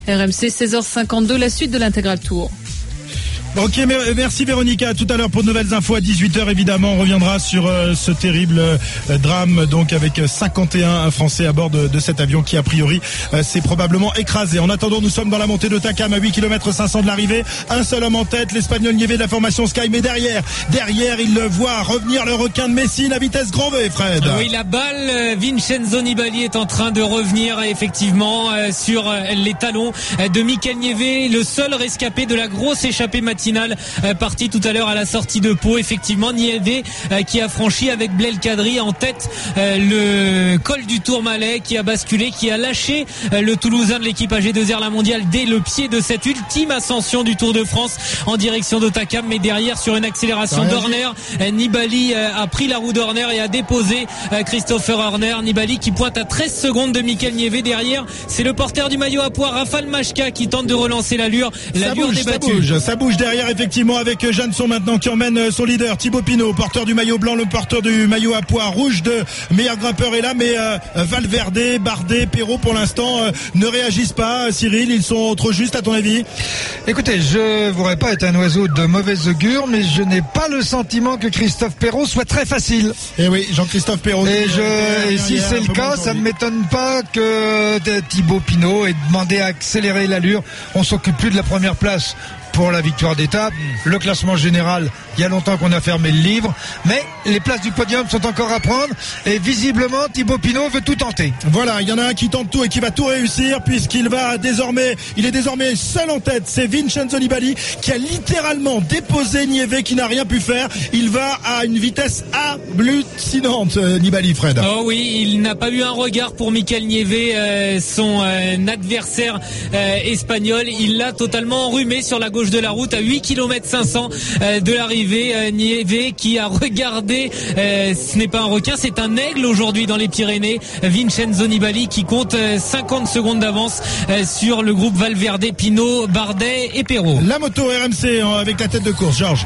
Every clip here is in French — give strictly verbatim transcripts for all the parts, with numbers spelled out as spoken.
R M C seize heures cinquante-deux, la suite de l'Intégral Tour. Ok, merci Véronica. À tout à l'heure pour de nouvelles infos à dix-huit heures. Évidemment, on reviendra sur euh, ce terrible euh, drame, donc avec cinquante et un Français à bord de, de cet avion qui a priori euh, s'est probablement écrasé. En attendant, nous sommes dans la montée de Takam à huit kilomètres cinq cents de l'arrivée. Un seul homme en tête, l'Espagnol Nieve de la formation Sky. Mais derrière, derrière, il voit revenir le requin de Messine à vitesse grand V, Fred. Oui, la balle, Vincenzo Nibali est en train de revenir effectivement euh, sur euh, les talons de Mikel Nieve, le seul rescapé de la grosse échappée matinale Euh, parti tout à l'heure à la sortie de Pau. Effectivement, Nieve euh, qui a franchi avec Blel Kadri en tête euh, le col du Tourmalet, qui a basculé, qui a lâché euh, le Toulousain de l'équipe A G deux R La Mondiale dès le pied de cette ultime ascension du Tour de France en direction d'Otakam. Mais derrière, sur une accélération d'Horner, euh, Nibali euh, a pris la roue d'Horner et a déposé euh, Christopher Horner. Nibali qui pointe à treize secondes de Mikel Nieve. Derrière, c'est le porteur du maillot à pois, Rafal Majka, qui tente de relancer l'allure. L'allure débattue. Ça bouge, ça bouge derrière. Effectivement, avec Jeanson maintenant qui emmène son leader Thibaut Pinot, porteur du maillot blanc, le porteur du maillot à pois rouge de meilleur grimpeur est là, mais euh, Valverde, Bardet, Perrault pour l'instant euh, ne réagissent pas. Cyril, ils sont trop justes à ton avis? Écoutez, je voudrais pas être un oiseau de mauvaise augure, mais je n'ai pas le sentiment que Christophe Perrault soit très facile. Et oui, Jean-Christophe Perrault. Et, je, et si c'est le cas, ça ne m'étonne pas que Thibaut Pinot ait demandé à accélérer l'allure. On s'occupe plus de la première place pour la victoire d'étape. Le classement général, il y a longtemps qu'on a fermé le livre, mais les places du podium sont encore à prendre et visiblement Thibaut Pinot veut tout tenter. Voilà, il y en a un qui tente tout et qui va tout réussir puisqu'il va désormais, il est désormais seul en tête. C'est Vincenzo Nibali qui a littéralement déposé Nieve, qui n'a rien pu faire. Il va à une vitesse hallucinante, Nibali, Fred. Oh oui, il n'a pas eu un regard pour Mikel Nieve, euh, son euh, adversaire euh, espagnol. Il l'a totalement enrhumé sur la gauche de la route à huit kilomètres cinq cents euh, de l'arrivée. euh, Nieve qui a regardé, euh, ce n'est pas un requin, c'est un aigle aujourd'hui dans les Pyrénées. Vincenzo Nibali qui compte euh, cinquante secondes d'avance euh, sur le groupe Valverde, Pinot, Bardet et Perrault. La moto R M C hein, avec la tête de course, Georges.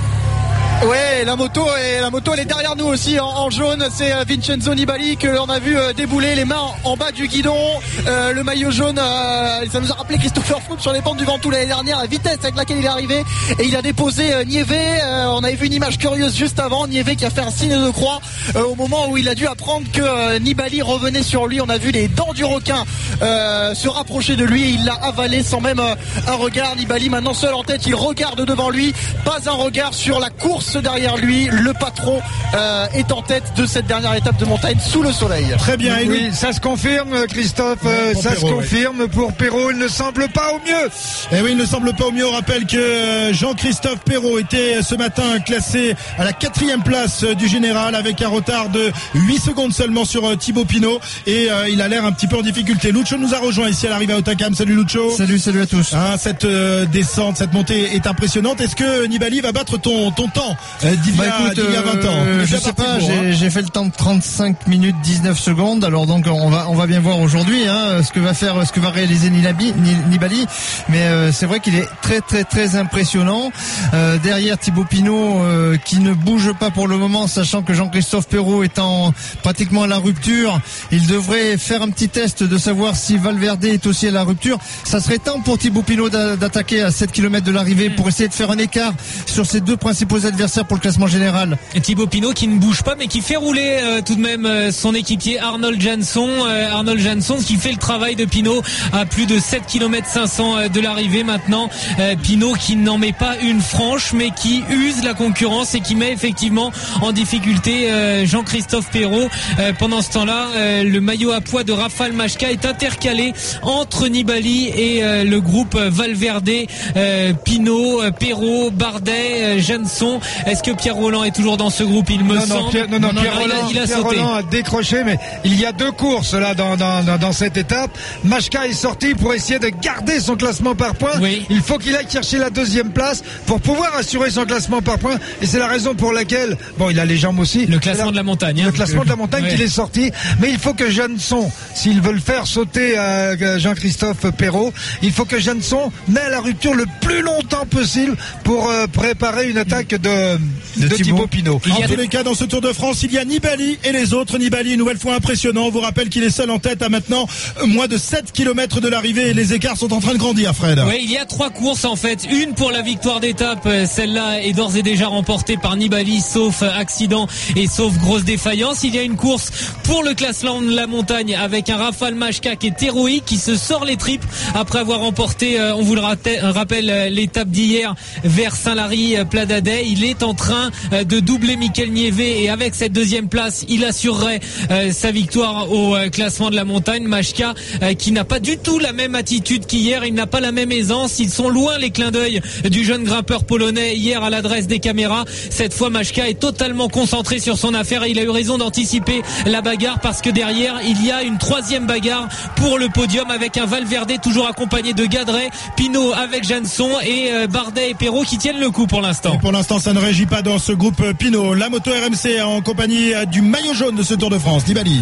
Ouais, la moto et la moto elle est derrière nous aussi en, en jaune. C'est euh, Vincenzo Nibali que l'on a vu euh, débouler, les mains en, en bas du guidon, euh, le maillot jaune. Euh, ça nous a rappelé Christopher Froome sur les pentes du Ventoux l'année dernière, la vitesse avec laquelle il est arrivé et il a déposé euh, Nieve. Euh, on avait vu une image curieuse juste avant, Nieve qui a fait un signe de croix euh, au moment où il a dû apprendre que euh, Nibali revenait sur lui. On a vu les dents du requin euh, se rapprocher de lui et il l'a avalé sans même euh, un regard. Nibali maintenant seul en tête, il regarde devant lui, pas un regard sur la course derrière lui. Le patron euh, est en tête de cette dernière étape de montagne sous le soleil. Très bien. Oui, oui, ça se confirme, Christophe. Euh, ça Perrault, se confirme oui. Pour Perrault. Il ne semble pas au mieux. Et oui, il ne semble pas au mieux. On rappelle que Jean-Christophe Perrault était ce matin classé à la quatrième place du général avec un retard de huit secondes seulement sur Thibaut Pinot et euh, il a l'air un petit peu en difficulté. Lucho nous a rejoint ici à l'arrivée à Otakam. Salut Lucho. Salut, salut à tous. Hein, cette euh, descente, cette montée est impressionnante. Est-ce que Nibali va battre ton, ton temps Euh, d'il y, bah, écoute, y a vingt ans. Euh, je sais pas, j'ai, hein. j'ai fait le temps de trente-cinq minutes dix-neuf secondes. Alors donc on va on va bien voir aujourd'hui hein, ce que va faire, ce que va réaliser Nibali. Nibali. Mais euh, c'est vrai qu'il est très très très impressionnant. Euh, derrière Thibaut Pinot euh, qui ne bouge pas pour le moment, sachant que Jean-Christophe Perrault étant pratiquement à la rupture, il devrait faire un petit test de savoir si Valverde est aussi à la rupture. Ça serait temps pour Thibaut Pinot d'attaquer à sept kilomètres de l'arrivée pour essayer de faire un écart sur ses deux principaux adversaires pour le classement général. Et Thibaut Pinot qui ne bouge pas mais qui fait rouler euh, tout de même euh, son équipier Arnold Jansson. Euh, Arnold Jansson qui fait le travail de Pinot à plus de sept kilomètres cinq cents euh, de l'arrivée maintenant. Euh, Pinot qui n'en met pas une franche mais qui use la concurrence et qui met effectivement en difficulté euh, Jean-Christophe Perrault. Euh, pendant ce temps-là, euh, le maillot à pois de Rafal Majka est intercalé entre Nibali et euh, le groupe Valverde, euh, Pinot, euh, Perrault, Bardet, euh, Jansson. Est-ce que Pierre Rolland est toujours dans ce groupe? Il me non, semble. Non, Pierre, non, non, non, Pierre, non, Rolland, il a, il a Pierre sauté. Rolland a décroché, mais il y a deux courses là dans, dans, dans, dans cette étape. Majka est sorti pour essayer de garder son classement par points. Oui. Il faut qu'il aille chercher la deuxième place pour pouvoir assurer son classement par points. Et c'est la raison pour laquelle, bon, il a les jambes aussi. Le classement la, de la montagne. Hein, le classement de la montagne ouais. qu'il est sorti. Mais il faut que Jansson, s'ils veulent faire sauter euh, Jean-Christophe Perrault, il faut que Jansson met à la rupture le plus longtemps possible pour euh, préparer une attaque de de, de, de Thibaut Pinot. En tous les cas, dans ce Tour de France, il y a Nibali et les autres. Nibali, une nouvelle fois impressionnant. On vous rappelle qu'il est seul en tête à maintenant moins de sept kilomètres de l'arrivée et les écarts sont en train de grandir, Fred. Oui, il y a trois courses en fait. Une pour la victoire d'étape. Celle-là est d'ores et déjà remportée par Nibali, sauf accident et sauf grosse défaillance. Il y a une course pour le classement de la montagne avec un Rafal Majka qui est héroïque, qui se sort les tripes après avoir remporté, on vous le rappelle, l'étape d'hier vers Saint-Lary-Pladadey. Il est en train de doubler Mikel Nieve et avec cette deuxième place, il assurerait euh, sa victoire au euh, classement de la montagne. Majka euh, qui n'a pas du tout la même attitude qu'hier, il n'a pas la même aisance. Ils sont loin les clins d'œil du jeune grimpeur polonais hier à l'adresse des caméras. Cette fois, Majka est totalement concentré sur son affaire et il a eu raison d'anticiper la bagarre parce que derrière, il y a une troisième bagarre pour le podium avec un Valverde toujours accompagné de Gadret, Pinot avec Janson et euh, Bardet et Perrault qui tiennent le coup pour l'instant. Et pour l'instant, ça ne régit pas dans ce groupe Pinot. La moto R M C en compagnie du maillot jaune de ce Tour de France, Nibali.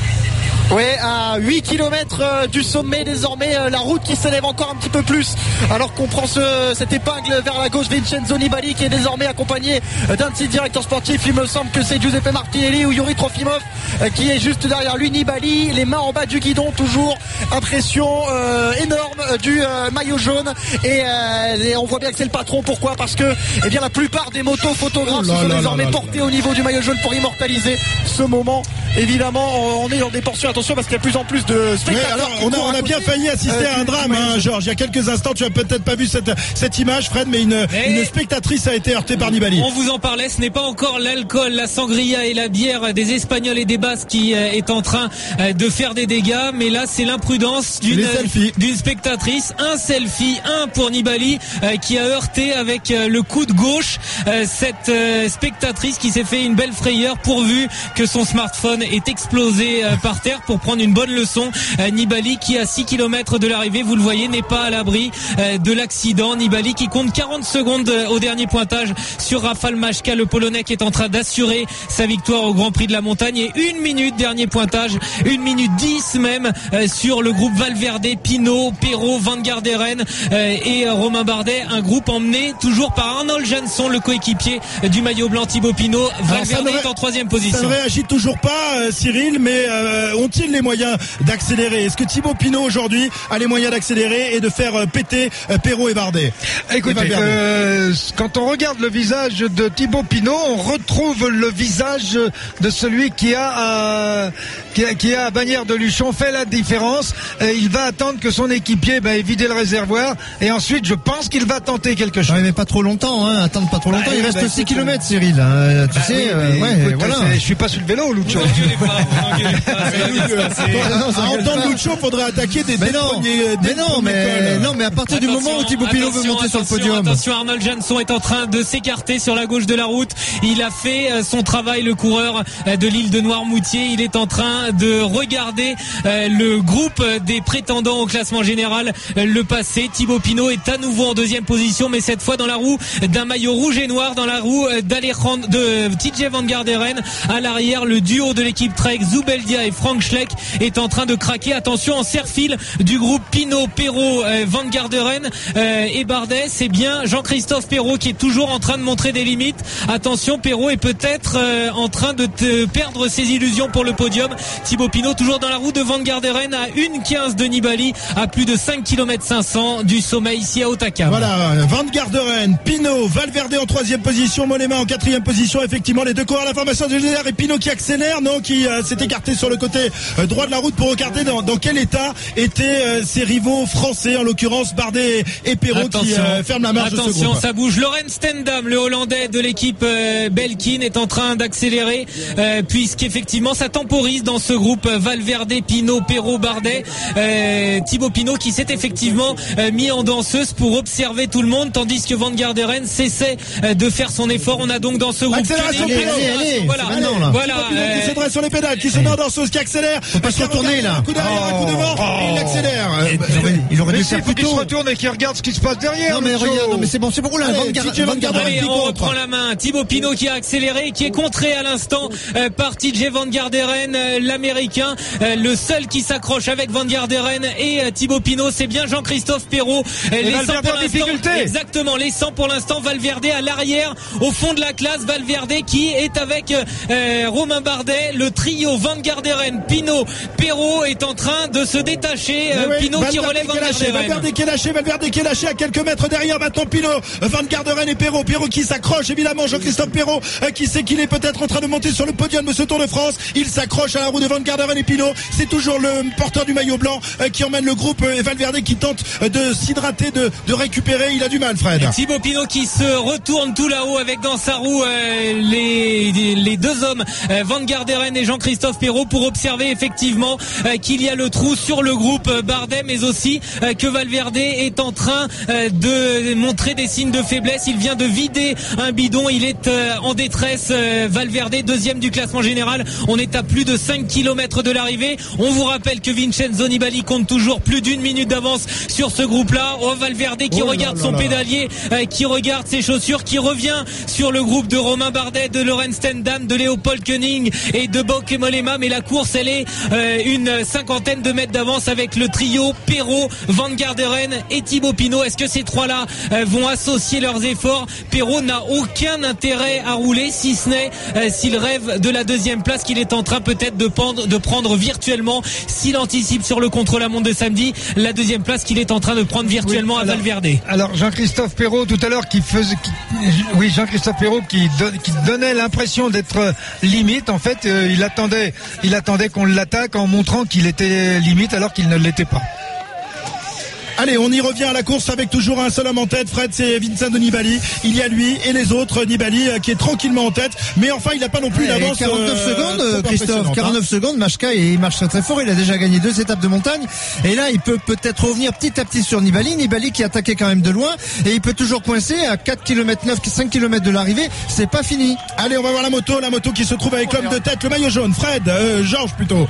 Oui, à huit kilomètres du sommet désormais, la route qui s'élève encore un petit peu plus alors qu'on prend ce, cette épingle vers la gauche. Vincenzo Nibali qui est désormais accompagné d'un de ses directeurs sportifs. Il me semble que c'est Giuseppe Martinelli ou Yuri Trofimov qui est juste derrière lui. Nibali, les mains en bas du guidon, toujours impression euh, énorme du euh, maillot jaune et, euh, et on voit bien que c'est le patron. Pourquoi ? Parce que eh bien la plupart des motos photographes oh là se sont là désormais là là portés là. au niveau du maillot jaune pour immortaliser ce moment. Évidemment, on est dans des portions. Attention parce qu'il y a de plus en plus de spectateurs. Oui, alors, on a, on a bien failli assister euh, à un drame, hein, Georges. Il y a quelques instants, tu as peut-être pas vu cette, cette image, Fred, mais une, une spectatrice a été heurtée par Nibali. On vous en parlait, ce n'est pas encore l'alcool, la sangria et la bière des Espagnols et des Basques qui euh, est en train euh, de faire des dégâts, mais là c'est l'imprudence d'une, d'une spectatrice. Un selfie, un pour Nibali euh, qui a heurté avec euh, le coude gauche euh, cette euh, spectatrice qui s'est fait une belle frayeur pourvu que son smartphone est explosé euh, par terre pour prendre une bonne leçon. euh, Nibali qui à six kilomètres de l'arrivée, vous le voyez, n'est pas à l'abri euh, de l'accident. Nibali qui compte quarante secondes euh, au dernier pointage sur Rafal Majka, le Polonais qui est en train d'assurer sa victoire au Grand Prix de la Montagne, et une minute dernier pointage, une minute dix même euh, sur le groupe Valverde, Pinot, Perrault, Van Garderen euh, et euh, Romain Bardet, un groupe emmené toujours par Arnold Janson, le coéquipier euh, du maillot blanc Thibaut Pinot. Valverde est en troisième position. Ça ne réagit toujours pas, euh, Cyril, mais euh, ont-ils les moyens d'accélérer ? Est-ce que Thibaut Pinot aujourd'hui a les moyens d'accélérer et de faire euh, péter euh, Perrault et Bardet ? Écoutez, euh, quand on regarde le visage de Thibaut Pinot, on retrouve le visage de celui qui a euh, qui a, qui a à Bagnères de Luchon fait la différence. Euh, il va attendre que son équipier bah, ait vidé le réservoir et ensuite je pense qu'il va tenter quelque chose. Ouais, mais pas trop longtemps, hein. Attendre pas trop longtemps. Bah, il reste bah, six kilomètres, Cyril. Hein. Tu bah, sais, oui, euh, ouais, écoute, voilà. Je suis pas sur le vélo, Lucho. À entendre Lucho, faudrait attaquer des, mais des non, premiers, des mais non, mais non, mais à partir attention, du moment où Thibaut Pinot veut monter attention, sur le podium. Attention, Arnold Janson est en train de s'écarter sur la gauche de la route. Il a fait son travail, le coureur de l'île de Noirmoutier. Il est en train de regarder le groupe des prétendants au classement général le passer. Thibaut Pinot est à nouveau en deuxième position, mais cette fois dans la roue d'un maillot rouge et noir, dans la roue d'Alejandro, de T J Van Garderen. À l'arrière, le duo de l'équipe Trek, Zubeldia et Frank Schleck, est en train de craquer. Attention, en serre-file du groupe Pinot, Perrault, euh, Van Garderen euh, et Bardet, c'est bien Jean-Christophe Perrault qui est toujours en train de montrer des limites. Attention, Perrault est peut-être euh, en train de te perdre ses illusions pour le podium. Thibaut Pinot toujours dans la roue de Van Garderen à une quinze de Nibali, à plus de cinq kilomètres cinq cents du sommet ici à Hautacam. Voilà, Van Garderen, Pinot, Valverde en troisième position, Mollema en quatrième position. Effectivement, les deux coureurs à la formation de G D R et Pinot qui accélère, non, qui euh, s'est écarté sur le côté euh, droit de la route pour regarder dans, dans quel état étaient euh, ses rivaux français, en l'occurrence Bardet et Perrault, qui euh, ferment la marche. Attention, de ce groupe. Ça bouge. Laurens Stendam, le Hollandais de l'équipe euh, Belkin, est en train d'accélérer euh, puisqu'effectivement ça temporise dans ce groupe Valverde, Pinot, Perrault, Bardet. Euh, Thibaut Pinot qui s'est effectivement euh, mis en danseuse pour observer tout le monde, tandis que Van Garderen cessait euh, de faire son effort. On a donc dans ce groupe accélération, allez, allez, allez, voilà, maintenant, là. voilà. Thibaut Pinot qui se dresse sur les pédales, qui se met en danseuse, qui accélère. Faut pas se retourner là. Un coup derrière, un coup devant, oh. et il accélère. Il aurait, il aurait dû faire faut plus qu'il se tôt. retourne et qu'il regarde ce qui se passe derrière. Non mais Lucho. regarde, non mais c'est bon, c'est bon. Là, Van Garderen. Allez, on reprend la main. Thibaut Pinot qui a accéléré, qui est contré à l'instant euh, par T J Van Garderen, euh, l'américain, euh, le seul qui s'accroche avec Van Garderen et euh, Thibaut Pinot. c'est bien Jean-Christophe Perrault. Et les Valverde cent pour en l'instant. difficulté. Exactement, les cent pour l'instant. Valverde à l'arrière, au fond de la classe. Valverde qui est avec euh, Romain Bardet. Le trio Van Garderen, Pinot, Perrault est en train de se détacher. Euh, oui, Pinot Valverde qui relève Van qui est lâché, Garderen. Valverde qui est lâché, Valverde qui est lâché à quelques mètres derrière maintenant Pinot, Van Garderen et Perrault. Perrault qui s'accroche évidemment, Jean-Christophe Perrault euh, qui sait qu'il est peut-être en train de monter sur le podium de ce Tour de France. Il s'accroche à la roue de Van Garderen et Pinot. C'est toujours le porteur du maillot blanc euh, qui emmène le groupe euh, et Valverde qui tente euh, de s'hydrater, de, de récupérer. Il a du mal, Fred. Et Thibaut Pinot qui se retourne tout là-haut avec dans sa roue euh, les, les deux hommes, euh, Van Garderen et Jean-Christophe Perrault, pour observer effectivement euh, qu'il y a le trou sur le groupe euh, Bardet, mais aussi euh, que Valverde est en train euh, de montrer des signes de faiblesse. Il vient de vider un bidon, il est euh, en détresse. euh, Valverde, deuxième du classement général. On est à plus de cinq kilomètres de l'arrivée. On vous rappelle que Vincenzo Nibali compte toujours plus d'une minute d'avance sur ce groupe-là. Oh, Valverde qui Oh là regarde là son là. pédalier, euh, qui regarde ses chaussures, qui revient sur le groupe de Romain Bardet, de Lorenz Stendam, de Léopold Koenig et de Bauke Mollema. Mais la course, elle est euh, une cinquantaine de mètres d'avance avec le trio Perrault, Van Garderen et Thibaut Pinot. Est-ce que ces trois-là euh, vont associer leurs efforts? Perrault n'a aucun intérêt à rouler, si ce n'est euh, s'il rêve de la deuxième place qu'il est en train peut-être de prendre, de prendre virtuellement, s'il anticipe sur le contre-la-montre de samedi, la deuxième place qu'il est en train de prendre virtuellement Oui, à alors, Valverde. Alors Jean-Christophe Perrault tout à l'heure qui faisait, qui, oui Jean-Christophe Perrault qui, don, qui donnait l'impression d'être limite. En fait, euh, il attendait, il attendait qu'on l'attaque en montrant qu'il était limite alors qu'il ne l'était pas. Allez, on y revient à la course avec toujours un seul homme en tête. Fred, c'est Vincenzo Nibali. Il y a lui et les autres. Nibali euh, qui est tranquillement en tête. Mais enfin, il n'a pas non plus une avance. quarante-neuf euh, secondes, trop Christophe. impressionnante, quarante-neuf secondes. Machka, il marche très très fort. Il a déjà gagné deux étapes de montagne. Et là, il peut peut-être revenir petit à petit sur Nibali. Nibali qui attaquait quand même de loin. Et il peut toujours coincer à quatre kilomètres neuf, cinq kilomètres de l'arrivée. C'est pas fini. Allez, on va voir la moto. La moto qui se trouve avec l'homme de tête, le maillot jaune. Fred, euh, Georges plutôt.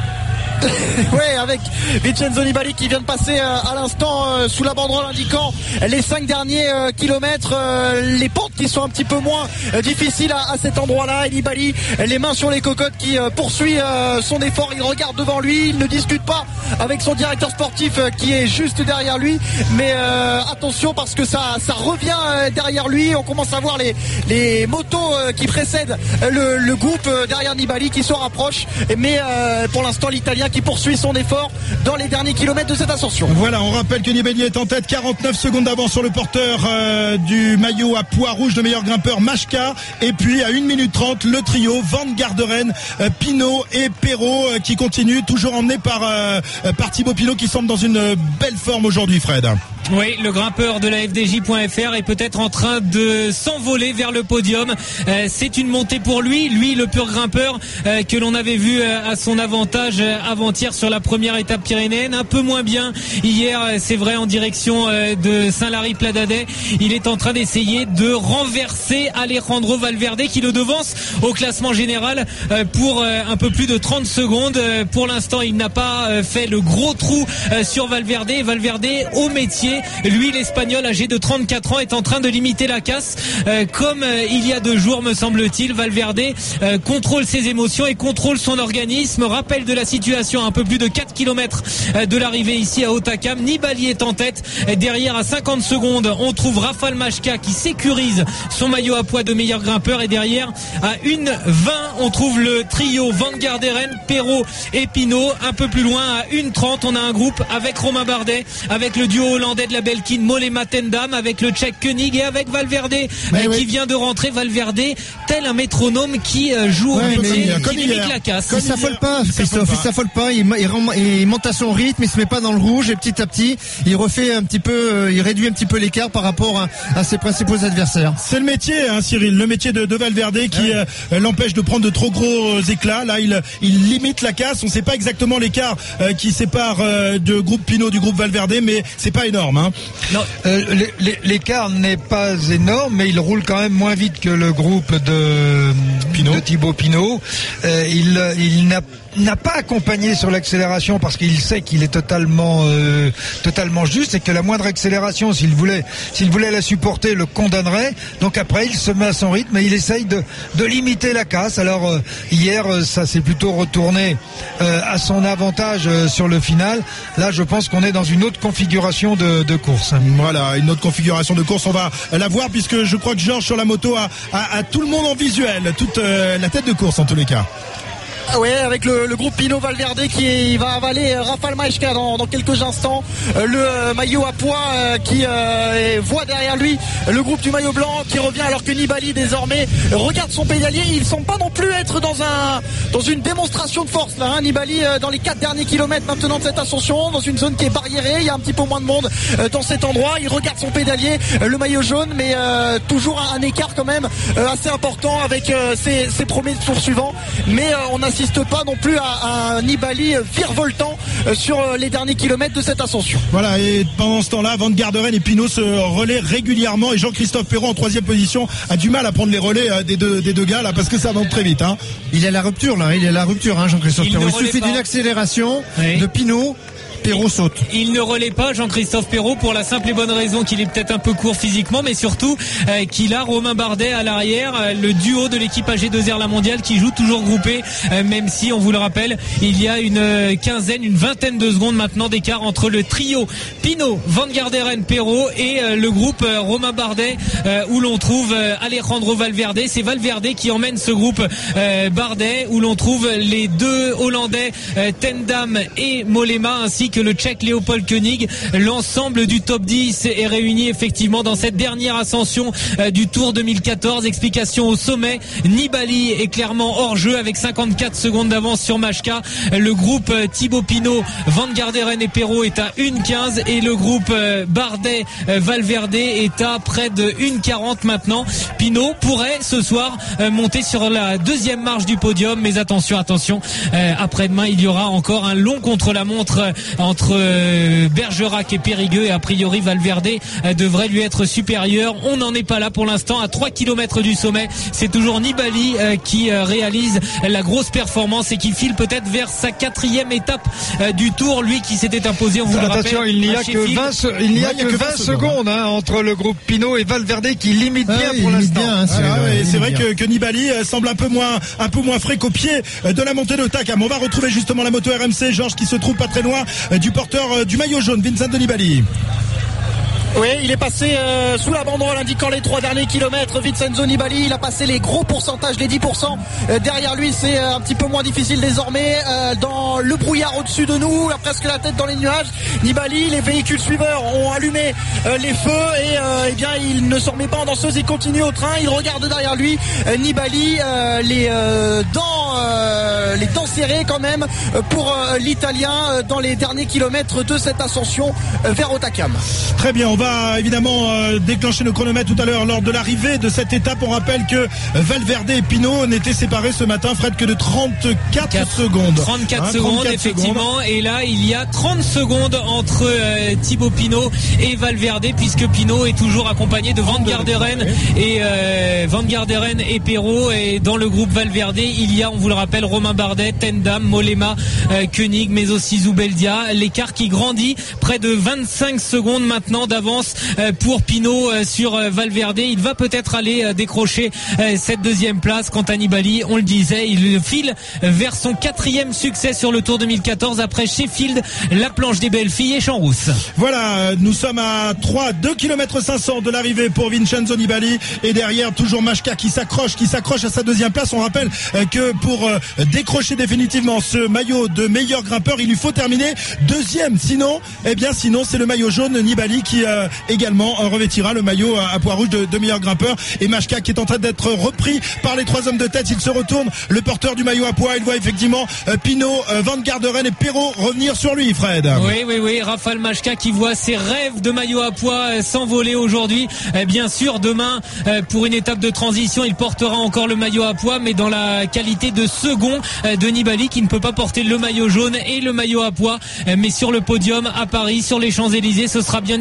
Ouais, avec Vincenzo Nibali qui vient de passer euh, à l'instant euh, sous la banderole indiquant les cinq derniers euh, kilomètres, euh, les pentes qui sont un petit peu moins euh, difficiles à, à cet endroit-là. Et Nibali, les mains sur les cocottes, qui euh, poursuit euh, son effort. Il regarde devant lui, il ne discute pas avec son directeur sportif euh, qui est juste derrière lui. Mais euh, attention parce que ça, ça revient euh, derrière lui. On commence à voir les, les motos euh, qui précèdent euh, le, le groupe euh, derrière Nibali qui se rapproche. Mais euh, pour l'instant, l'Italien qui poursuit son effort dans les derniers kilomètres de cette ascension. Voilà, on rappelle que Nibali est en tête, quarante-neuf secondes d'avance sur le porteur euh, du maillot à pois rouge, le meilleur grimpeur Machka, et puis à une minute trente le trio Van Garderen, euh, Pinot et Perrault euh, qui continue, toujours emmené par, euh, par Thibaut Pinot qui semble dans une belle forme aujourd'hui, Fred. Oui, le grimpeur de la F D J point F R est peut-être en train de s'envoler vers le podium. Euh, c'est une montée pour lui, lui le pur grimpeur euh, que l'on avait vu euh, à son avantage euh, avant-hier sur la première étape pyrénéenne. Un peu moins bien hier, euh, c'est vrai, en direction euh, de Saint-Lary-Pladadès. Il est en train d'essayer de renverser Alejandro Valverde qui le devance au classement général euh, pour euh, un peu plus de trente secondes. Euh, pour l'instant, il n'a pas euh, fait le gros trou euh, sur Valverde. Valverde au métier. Lui, l'Espagnol âgé de trente-quatre ans, est en train de limiter la casse euh, comme euh, il y a deux jours, me semble-t-il. Valverde euh, contrôle ses émotions et contrôle son organisme. Rappel de la situation à un peu plus de quatre kilomètres euh, de l'arrivée ici à Hautacam. Nibali est en tête. Derrière, à cinquante secondes, on trouve Rafał Majka qui sécurise son maillot à pois de meilleur grimpeur. Et derrière, à une vingt, on trouve le trio Van Garderen, Perrault et Pinot. Un peu plus loin, à une trente, on a un groupe avec Romain Bardet, avec le duo hollandais de la Belkin, Mollema Tendam, avec le Tchèque Koenig et avec Valverde euh, oui. qui vient de rentrer. Valverde, tel un métronome qui euh, joue Ouais, au métier, comme qui hier. limite la casse. Il s'affole pas, Il s'affole Christophe, pas. il s'affole pas, il, il, rem- il monte à son rythme, il se met pas dans le rouge et petit à petit, il refait un petit peu, euh, il réduit un petit peu l'écart par rapport à, à ses principaux adversaires. C'est le métier, hein, Cyril, le métier de, de Valverde qui euh, l'empêche de prendre de trop gros euh, éclats. Là, il, il limite la casse. On ne sait pas exactement l'écart euh, qui sépare euh, de groupe Pinot du groupe Valverde, mais c'est pas énorme. Hein. Non. Euh, les- les- l'écart n'est pas énorme, mais il roule quand même moins vite que le groupe de, Pinot. de Thibaut Pinot. Euh, il, il n'a n'a pas accompagné sur l'accélération parce qu'il sait qu'il est totalement euh, totalement juste et que la moindre accélération, s'il voulait s'il voulait la supporter, le condamnerait. Donc après, il se met à son rythme et il essaye de, de limiter la casse. Alors euh, hier, ça s'est plutôt retourné euh, à son avantage euh, sur le final. Là, je pense qu'on est dans une autre configuration de, de course. Voilà, une autre configuration de course. On va la voir puisque je crois que Georges sur la moto a, a, a tout le monde en visuel, toute euh, la tête de course en tous les cas. Ouais, avec le, le groupe Pinot Valverde qui est, va avaler Rafał Majka dans, dans quelques instants. Euh, le euh, maillot à poids euh, qui euh, voit derrière lui le groupe du maillot blanc qui revient alors que Nibali désormais regarde son pédalier. Il ne semble pas non plus être dans un dans une démonstration de force là. Hein. Nibali euh, dans les quatre derniers kilomètres maintenant de cette ascension, dans une zone qui est barriérée. Il y a un petit peu moins de monde euh, dans cet endroit. Il regarde son pédalier, euh, le maillot jaune, mais euh, toujours un, un écart quand même euh, assez important avec euh, ses, ses premiers tours suivants. Mais euh, on a n'assiste pas non plus à, à un Nibali virevoltant sur les derniers kilomètres de cette ascension. Voilà, et pendant ce temps-là, Van Garderen et Pinot se relaient régulièrement et Jean-Christophe Perrault en troisième position a du mal à prendre les relais des deux, des deux gars là parce que ça monte très vite. Hein. Il est à la rupture là, il est à la rupture hein, Jean-Christophe Perrault. Il suffit d'une accélération oui. de Pinot. Perrault saute. Il ne relaie pas Jean-Christophe Perrault pour la simple et bonne raison qu'il est peut-être un peu court physiquement, mais surtout euh, qu'il a Romain Bardet à l'arrière, euh, le duo de l'équipe A G deux R La Mondiale qui joue toujours groupé, euh, même si on vous le rappelle, il y a une quinzaine, une vingtaine de secondes maintenant d'écart entre le trio Pinot, Van Garderen, Perrault et euh, le groupe euh, Romain Bardet euh, où l'on trouve euh, Alejandro Valverde. C'est Valverde qui emmène ce groupe euh, Bardet où l'on trouve les deux Hollandais euh, Tendam et Mollema ainsi que le Tchèque Léopold Koenig. L'ensemble du top dix est réuni effectivement dans cette dernière ascension euh, du Tour deux mille quatorze. Explication au sommet, Nibali est clairement hors jeu avec cinquante-quatre secondes d'avance sur Majka. Le groupe euh, Thibaut Pinot, Van Garderen et Perrault est à une quinze et le groupe euh, Bardet euh, Valverde est à près de une quarante maintenant. Pinot pourrait ce soir euh, monter sur la deuxième marche du podium, mais attention, attention, euh, après-demain il y aura encore un long contre-la-montre euh, entre euh, Bergerac et Périgueux et a priori Valverde euh, devrait lui être supérieur. On n'en est pas là pour l'instant. À trois kilomètres du sommet, c'est toujours Nibali euh, qui euh, réalise la grosse performance et qui file peut-être vers sa quatrième étape euh, du Tour, lui qui s'était imposé, on vous Attention, le rappelle, il n'y a que vingt, il n'y a que vingt secondes hein, entre le groupe Pinot et Valverde qui limite bien ah, pour l'instant. Hein, c'est ah, ouais, c'est vrai que, que Nibali euh, semble un peu moins un peu moins frais qu'au pied euh, de la montée de Takam. On va retrouver justement la moto R M C, Georges, qui se trouve pas très loin euh, du porteur euh, du maillot jaune, Vincent de Nibali. Oui, il est passé euh, sous la banderole indiquant les trois derniers kilomètres. Vincenzo Nibali, il a passé les gros pourcentages, les dix pour cent. Euh, derrière lui, c'est euh, un petit peu moins difficile désormais. Euh, dans le brouillard au-dessus de nous, presque la tête dans les nuages. Nibali, les véhicules suiveurs ont allumé euh, les feux et euh, eh bien, il ne s'en remet pas en danseuse. Il continue au train. Il regarde derrière lui. Euh, Nibali, euh, les euh, dents, euh, les dents serrées quand même pour euh, l'Italien euh, dans les derniers kilomètres de cette ascension euh, vers Otakam. Très bien. On va évidemment euh, déclencher le chronomètre tout à l'heure lors de l'arrivée de cette étape. On rappelle que Valverde et Pinot n'étaient séparés ce matin, Fred, que de trente-quatre quatre, secondes. trente-quatre hein, secondes, trente-quatre effectivement. Secondes. Et là, il y a trente secondes entre euh, Thibaut Pinot et Valverde, puisque Pinot est toujours accompagné de Van Garderen et euh, Van Garderen et Perrault. Et dans le groupe Valverde, il y a, on vous le rappelle, Romain Bardet, Tendam, Mollema, euh, Koenig, mais aussi Zubeldia. L'écart qui grandit, près de vingt-cinq secondes maintenant d'avance pour Pinot sur Valverde. Il va peut-être aller décrocher cette deuxième place. Quant à Nibali, on le disait, il file vers son quatrième succès sur le Tour deux mille quatorze après Sheffield, la planche des belles filles et Champs-Rousse. Voilà, nous sommes à trois, deux kilomètres cinq cents de l'arrivée pour Vincenzo Nibali et derrière toujours Majka qui s'accroche, qui s'accroche à sa deuxième place. On rappelle que pour décrocher définitivement ce maillot de meilleur grimpeur, il lui faut terminer deuxième. Sinon, eh bien, sinon c'est le maillot jaune Nibali qui euh, également euh, revêtira le maillot à, à poids rouge de, de meilleur grimpeur. Et Majka qui est en train d'être repris par les trois hommes de tête. Il se retourne, le porteur du maillot à poids. Il voit effectivement euh, Pinot, euh, Van Garderen et Perrault revenir sur lui, Fred. Oui, oui, oui. Rafał Majka qui voit ses rêves de maillot à poids euh, s'envoler aujourd'hui. Euh, bien sûr, demain, euh, pour une étape de transition, il portera encore le maillot à poids, mais dans la qualité de second euh, de Nibali qui ne peut pas porter le maillot jaune et le maillot à poids. Euh, mais sur le podium à Paris, sur les Champs-Élysées, ce sera bien Nibali à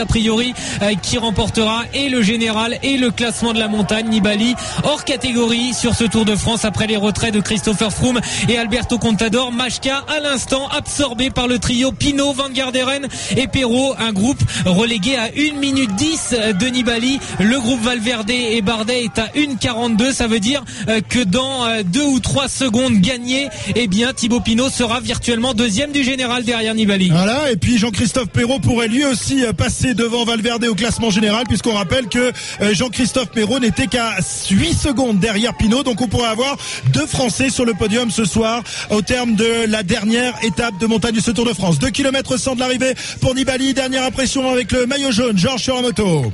priori euh, qui remportera et le général et le classement de la montagne. Nibali hors catégorie sur ce Tour de France après les retraits de Christopher Froome et Alberto Contador. Majka à l'instant absorbé par le trio Pinot, Van Garderen et Perrault, un groupe relégué à une minute dix de Nibali. Le groupe Valverde et Bardet est à une quarante-deux. Ça veut dire que dans deux ou trois secondes gagnées, eh bien Thibaut Pinot sera virtuellement deuxième du général derrière Nibali. Voilà, et puis Jean-Christophe Perrault pourrait lui aussi passer devant Valverde au classement général, puisqu'on rappelle que Jean-Christophe Perrault n'était qu'à huit secondes derrière Pinot. Donc on pourrait avoir deux Français sur le podium ce soir au terme de la dernière étape de montagne de ce Tour de France. deux kilomètres cent de l'arrivée pour Nibali. Dernière impression avec le maillot jaune. Georges sur la moto.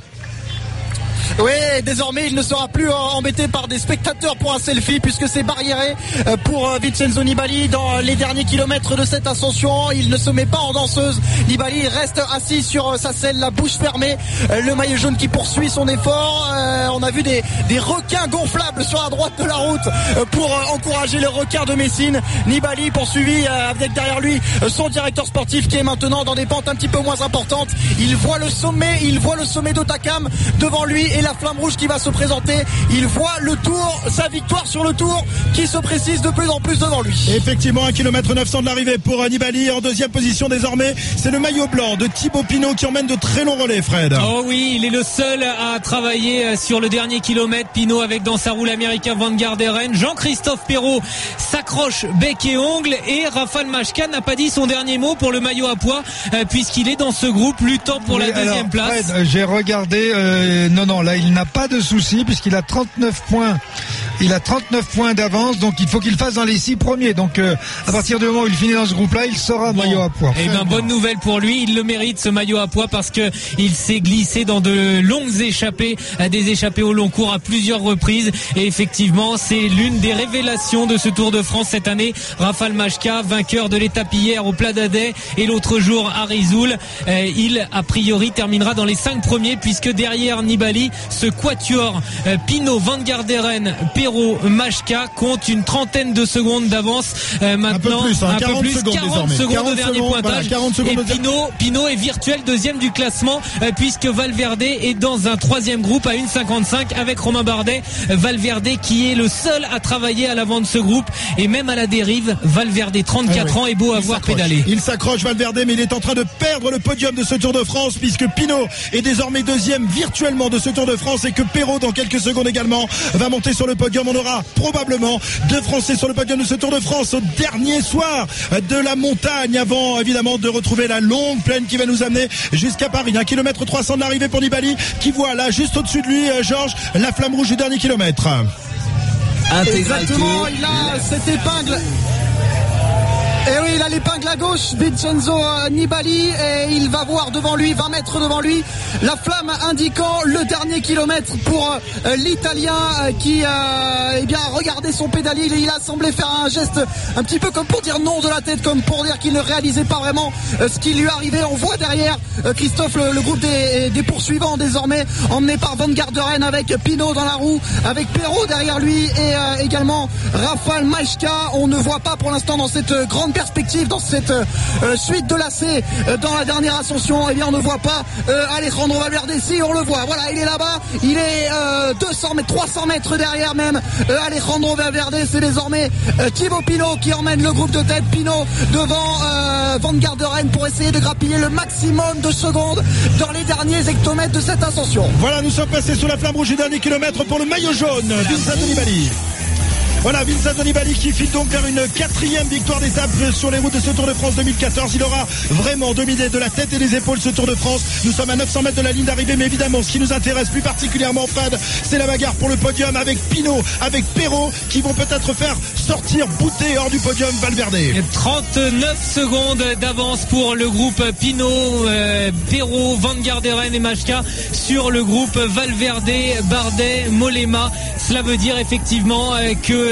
Oui, désormais il ne sera plus embêté par des spectateurs pour un selfie, puisque c'est barriéré pour Vincenzo Nibali dans les derniers kilomètres de cette ascension. Il ne se met pas en danseuse. Nibali reste assis sur sa selle, la bouche fermée. Le maillot jaune qui poursuit son effort. On a vu des, des requins gonflables sur la droite de la route pour encourager le requin de Messine. Nibali poursuivi avec derrière lui son directeur sportif qui est maintenant dans des pentes un petit peu moins importantes. Il voit le sommet, il voit le sommet d'Otakam devant lui et la flamme rouge qui va se présenter. Il voit le Tour, sa victoire sur le Tour qui se précise de plus en plus devant lui. Effectivement, un kilomètre neuf cents de l'arrivée pour Nibali. En deuxième position désormais, c'est le maillot blanc de Thibaut Pinot qui emmène de très longs relais, Fred. Oh oui, il est le seul à travailler sur le dernier kilomètre. Pinot avec dans sa roue l'américain Van Garderen. Jean-Christophe Perrault s'accroche bec et ongle et Rafal Majka n'a pas dit son dernier mot pour le maillot à pois puisqu'il est dans ce groupe luttant pour oui, la deuxième alors, place. Fred, j'ai regardé, euh, non non, là il n'a pas de souci puisqu'il a trente-neuf points. Il a trente-neuf points d'avance, donc il faut qu'il fasse dans les six premiers. Donc euh, à partir du moment où il finit dans ce groupe-là, il sera bon, maillot à pois. Eh ben bonne nouvelle pour lui, il le mérite ce maillot à pois parce que il s'est glissé dans de longues échappées, des échappées au long cours à plusieurs reprises. Et effectivement, c'est l'une des révélations de ce Tour de France cette année. Rafal Majka, vainqueur de l'étape hier au Pla d'Adet et l'autre jour à Risoul. Euh, il a priori terminera dans les cinq premiers puisque derrière Nibali, ce quatuor euh, Pinot, Van Garderen, Perrault, Majka compte une trentaine de secondes d'avance. Euh, maintenant, un peu plus, hein, un quarante peu plus, secondes, quarante secondes quarante au dernier secondes, pointage. voilà, quarante secondes et Pinot, Pinot est virtuel deuxième du classement euh, puisque Valverde est dans un troisième groupe à une cinquante-cinq avec Romain Bardet. Valverde qui est le seul à travailler à l'avant de ce groupe et même à la dérive. Valverde, trente-quatre ah oui. ans, est beau à voir pédaler. Il s'accroche Valverde, mais il est en train de perdre le podium de ce Tour de France puisque Pinot est désormais deuxième virtuellement de ce Tour de France et que Perrault dans quelques secondes également va monter sur le podium. On aura probablement deux Français sur le podium de ce Tour de France au dernier soir de la montagne avant évidemment de retrouver la longue plaine qui va nous amener jusqu'à Paris. Un kilomètre trois cents de l'arrivée pour Nibali qui voit là juste au-dessus de lui, Georges, la flamme rouge du dernier kilomètre. Exactement, il a cette épingle. Et oui, il a l'épingle à gauche, Vincenzo Nibali, et il va voir devant lui, vingt mètres devant lui, la flamme indiquant le dernier kilomètre pour euh, l'Italien euh, qui euh, eh bien, regardait son pédalier. Il, il a semblé faire un geste un petit peu comme pour dire non de la tête, comme pour dire qu'il ne réalisait pas vraiment euh, ce qui lui arrivait. On voit derrière euh, Christophe, le, le groupe des, des poursuivants désormais, emmené par Van Garderen avec Pinot dans la roue, avec Perrault derrière lui et euh, également Rafal Majka. On ne voit pas pour l'instant dans cette grande perspective, dans cette euh, suite de lacets euh, dans la dernière ascension, et eh bien on ne voit pas euh, Alejandro Valverde. Si, on le voit, voilà, il est là-bas, il est euh, deux cents mètres, trois cents mètres derrière même euh, Alejandro Valverde. C'est désormais euh, Thibaut Pinot qui emmène le groupe de tête. Pinot devant euh, Van Garderen pour essayer de grappiller le maximum de secondes dans les derniers hectomètres de cette ascension. Voilà, nous sommes passés sous la flamme rouge du dernier kilomètre pour le maillot jaune, Vincenzo Nibali. Voilà, Vincenzo Nibali qui file donc vers une quatrième victoire d'étape sur les routes de ce Tour de France deux mille quatorze. Il aura vraiment dominé de la tête et des épaules ce Tour de France. Nous sommes à neuf cents mètres de la ligne d'arrivée, mais évidemment, ce qui nous intéresse plus particulièrement, Fred, c'est la bagarre pour le podium avec Pinot, avec Perrault, qui vont peut-être faire sortir, bouter hors du podium Valverde. trente-neuf secondes d'avance pour le groupe Pinot, euh, Perrault, Van Garderen et Majka sur le groupe Valverde, Bardet, Mollema. Cela veut dire effectivement euh, que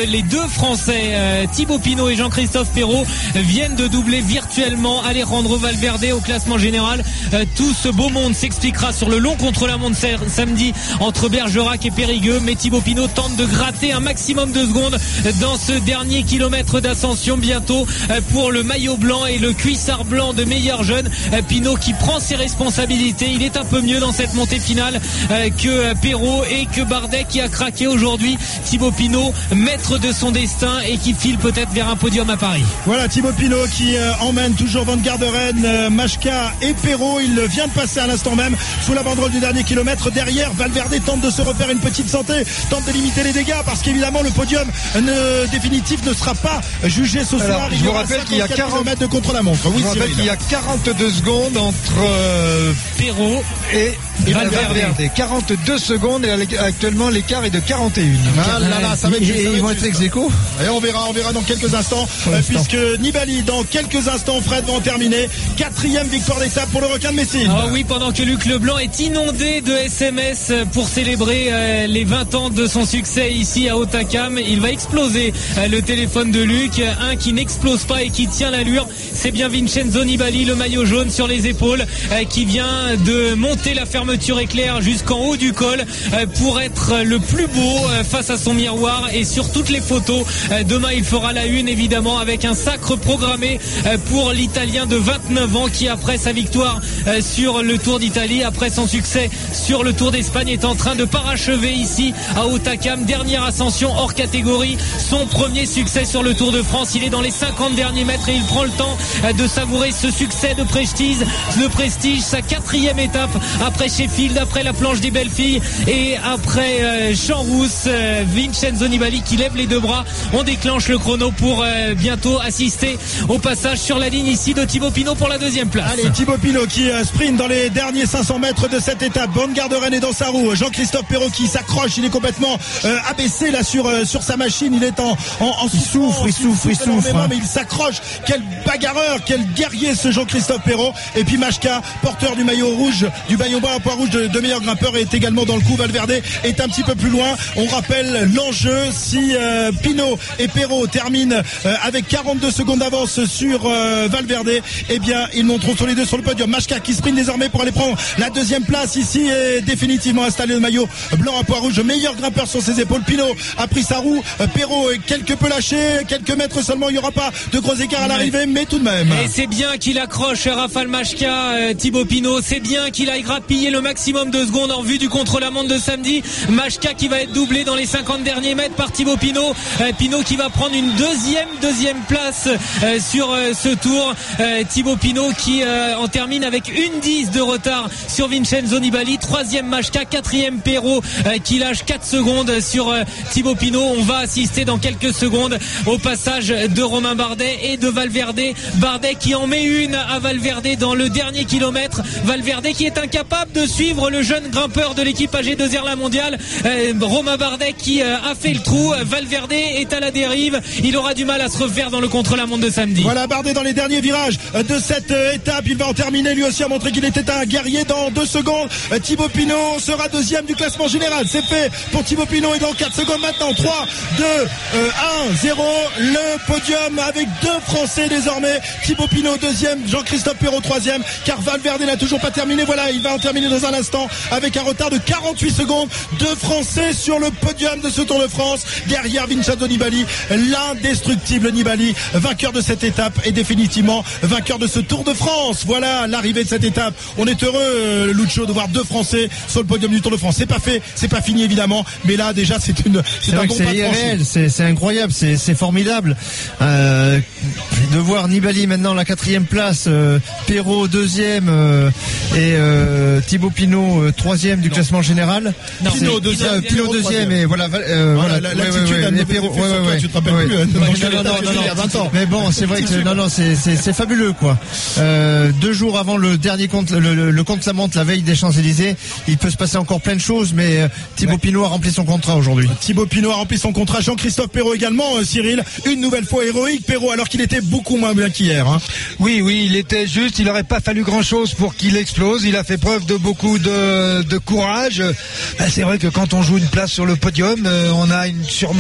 les deux Français, euh, Thibaut Pinot et Jean-Christophe Perrault, viennent de doubler virtuellement Alejandro Valverde au classement général. Euh, tout ce beau monde s'expliquera sur le long contre-la-montre samedi entre Bergerac et Périgueux, mais Thibaut Pinot tente de gratter un maximum de secondes dans ce dernier kilomètre d'ascension bientôt pour le maillot blanc et le cuissard blanc de meilleur jeune. Pinot qui prend ses responsabilités, il est un peu mieux dans cette montée finale que Perrault et que Bardet qui a craqué aujourd'hui. Thibaut Pinot, maître de son destin et qui file peut-être vers un podium à Paris. Voilà Thibaut Pinot qui euh, emmène toujours Van Garderen, euh, Machka et Perrault. Il vient de passer à l'instant même sous la banderole du dernier kilomètre. Derrière, Valverde tente de se refaire une petite santé, tente de limiter les dégâts parce qu'évidemment le podium ne, définitif ne sera pas jugé ce soir. Alors, il je vous rappelle qu'il y a quarante mètres de contre-la-montre. Oui, je vous rappelle qu'il y a quarante-deux secondes entre euh, Perrault et, et Valverde. Valverde. quarante-deux secondes et actuellement l'écart est de quarante et un. Ah là là, ça va être Ils, juste, ça va ils être vont juste. être ex-aequo. Et on verra, on verra dans quelques instants, euh, puisque Nibali, dans quelques instants, Fred va en terminer. Quatrième victoire d'étape pour le requin de Messine. Ah oui, pendant que Luc Leblanc est inondé de S M S pour célébrer euh, les vingt ans de son succès ici à Hautacam, il va exploser euh, le téléphone de Luc. Un qui n'explose pas et qui tient l'allure, c'est bien Vincenzo Nibali, le maillot jaune sur les épaules, euh, qui vient de monter la fermeture éclair jusqu'en haut du col euh, pour être le plus beau euh, face à son miroir et sur toutes les photos. Euh, demain, il fera la une évidemment avec un sacre programmé euh, pour l'Italien de vingt-neuf ans qui, après sa victoire euh, sur le Tour d'Italie, après son succès sur le Tour d'Espagne, est en train de parachever ici à Hautacam. Dernière ascension hors catégorie, son premier succès sur le Tour de France. Il est dans les cinquante derniers mètres et il prend le temps euh, de savourer ce succès de prestige, de prestige, sa quatrième étape après Sheffield, après la planche des belles filles et après euh, Champs-Rousse. euh, Vincenzo Nibali qui lève les deux bras. On déclenche le chrono pour euh, bientôt assister au passage sur la ligne ici de Thibaut Pinot pour la deuxième place. Allez, Thibaut Pinot qui euh, sprint dans les derniers cinq cents mètres de cette étape. Van Garderen est dans sa roue. Jean-Christophe Perrault qui s'accroche. Il est complètement euh, abaissé là sur euh, sur sa machine. Il est en en, en il souffre, il souffre, il souffre. Hein. Mais il s'accroche. Quel bagarreur, quel guerrier ce Jean-Christophe Perrault. Et puis Machka, porteur du maillot rouge, du maillot bas à poids rouge de, de meilleur grimpeur, est également dans le coup. Valverde est un petit peu plus loin. On rappelle l'enjeu. Si euh, Pinot et Perrault terminent euh, avec quarante-deux secondes d'avance sur euh, Valverde, eh bien ils monteront tous les deux sur le podium. Machka qui sprint désormais pour aller prendre la deuxième place ici et définitivement installé le maillot blanc à poids rouge, meilleur grimpeur sur ses épaules. Pinot a pris sa roue, Perrault est quelque peu lâché, quelques mètres seulement, il n'y aura pas de gros écarts à l'arrivée, mais tout de même. Et c'est bien qu'il accroche Rafal Machka, euh, Thibaut Pinot, c'est bien qu'il aille grappiller le maximum de secondes en vue du contre-la-montre de samedi. Machka qui va être doublé dans les cinquante derniers mètres par Thibaut Pinot. Euh, Pinot qui va prendre une deuxième deuxième place euh, sur euh, ce tour. Euh, Thibaut Pinot qui euh, en termine avec une dix de retard sur Vincenzo Nibali. Troisième Machka, quatrième Perrault euh, qui lâche quatre secondes sur euh, Thibaut Pinot. On va assister dans quelques secondes au passage de Romain Bardet et de Valverde. Bardet qui en met une à Valverde dans le dernier kilomètre. Valverde qui est incapable de suivre le jeune grimpeur de l'équipe A G deux R La Mondiale. Euh, Romain Bardet qui euh, a fait le trou. Valverde est à la dérive. Il aura du mal à se refaire dans le contre-la-montre de samedi. Voilà Bardet dans les derniers virages de cette étape. Il va en terminer lui aussi, a montré qu'il était un guerrier dans deux secondes. Thibaut Pinot sera deuxième du classement général. C'est fait pour Thibaut Pinot et dans quatre secondes maintenant. trois, deux, un, zéro. Le podium avec deux Français désormais. Thibaut Pinot deuxième, Jean-Christophe Perrault troisième, car Valverde n'a toujours pas terminé. Voilà, il va en terminer dans un instant avec un retard de quarante-huit secondes. Deux Français sur le podium de ce Tour de France. Derrière Vincenzo Nibali, l'indestructible Nibali, vainqueur de cette étape et définitivement vainqueur de ce Tour de France. Voilà l'arrivée de cette étape. On est heureux, Lucho, de voir deux Français sur le podium du Tour de France. C'est pas fait, c'est pas fini évidemment, mais là déjà c'est une, c'est, c'est un bon pas c'est irréel, c'est, c'est incroyable, c'est, c'est formidable euh, de voir Nibali maintenant la quatrième place, euh, Perrault deuxième euh, et euh, Thibaut Pinot euh, troisième du non. classement général. Non, Pinot deuxième, euh, Pinot deuxième et voilà, euh, voilà, voilà l'attitude ouais, ouais, ouais, Perrault, ouais, ouais, ouais, tu te rappelles ouais, plus. Ouais, non, non, non, non, non, mais bon, c'est vrai que non, non, c'est, c'est, c'est fabuleux quoi. Euh, deux jours avant le dernier compte, le, le, le compte la montre, la veille des Champs-Élysées, il peut se passer encore plein de choses, mais euh, Thibaut ouais. Pinot a rempli son contrat aujourd'hui. Thibaut Pinot a rempli son contrat. Jean-Christophe Perrault également, euh, Cyril, une nouvelle fois héroïque Perrault, alors qu'il était beaucoup moins bien qu'hier. Hein. Oui, oui, il était juste. Il n'aurait pas fallu grand-chose pour qu'il explose. Il a fait preuve de beaucoup de, de courage. Ben, c'est vrai que quand on joue une place sur le podium, euh, on a une surmotivation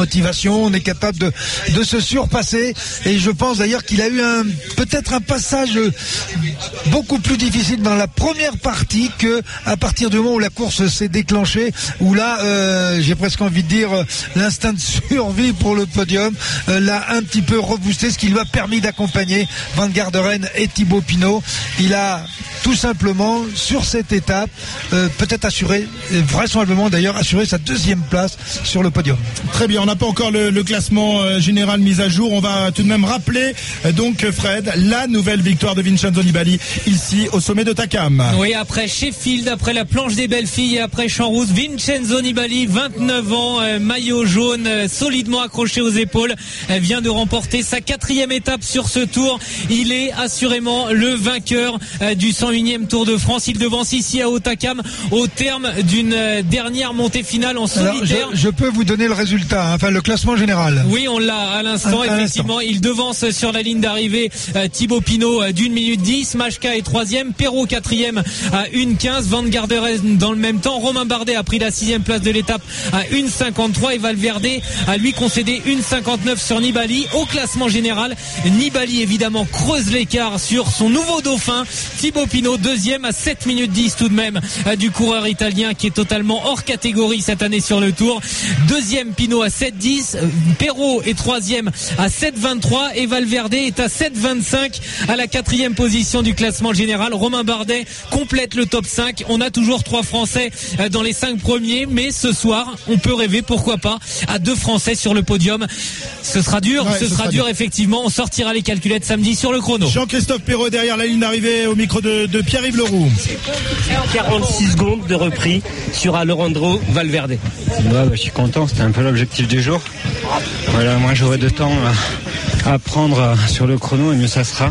motivation, on est capable de, de se surpasser. Et je pense d'ailleurs qu'il a eu un, peut-être un passage beaucoup plus difficile dans la première partie que à partir du moment où la course s'est déclenchée, où là, euh, j'ai presque envie de dire, l'instinct de survie pour le podium euh, l'a un petit peu reboosté, ce qui lui a permis d'accompagner Van Garderen et Thibaut Pinot. Il a tout simplement, sur cette étape, euh, peut-être assuré, vraisemblablement d'ailleurs, assuré sa deuxième place sur le podium. Très bien, on n'a pas encore le, le classement euh, général mis à jour. On va tout de même rappeler, euh, donc Fred, la nouvelle victoire de Vincenzo Nibali ici au sommet de Takam. Oui, après Sheffield, après la planche des belles filles et après Champs-Rousse, Vincenzo Nibali, vingt-neuf ans, euh, maillot jaune, euh, solidement accroché aux épaules, euh, vient de remporter sa quatrième étape sur ce tour. Il est assurément le vainqueur euh, du cent unième Tour de France. Il devance ici à Hautacam au terme d'une euh, dernière montée finale en solitaire. Alors, je, je peux vous donner le résultat, hein, enfin le classement général. Oui, on l'a à l'instant, à, à effectivement. L'instant. Il devance sur la ligne d'arrivée euh, Thibaut Pinot euh, d'une minute dix, Majka est troisième, Perrault quatrième à une quinze, Van Garderen dans le même temps. Romain Bardet a pris la sixième place de l'étape à une cinquante-trois et Valverde a lui concédé une cinquante-neuf sur Nibali. Au classement général, Nibali évidemment creuse l'écart sur son nouveau dauphin, Thibaut Pinot, deuxième à sept minutes dix tout de même euh, du coureur italien qui est totalement hors catégorie cette année sur le Tour. Deuxième Pinot à sept dix, euh, Perrault est troisième à sept vingt-trois et Valverde est à sept vingt-cinq à la quatrième position du classement général. Romain Bardet complète le top cinq. On a toujours trois Français euh, dans les cinq premiers, mais ce soir, on peut rêver, pourquoi pas, à deux Français sur le podium. Ce sera dur, ouais, ce, ce sera, sera dur, dur effectivement. On sortira les calculettes samedi sur le chrono. Jean-Christophe Perrault derrière la ligne d'arrivée au micro de, de Pierre-Yves Leroux. quarante-six secondes de repris sur Alejandro Valverde. Ouais, bah, je suis content, c'était un peu l'objectif du jour. Voilà, moi j'aurai de temps à, à prendre sur le chrono et mieux ça sera.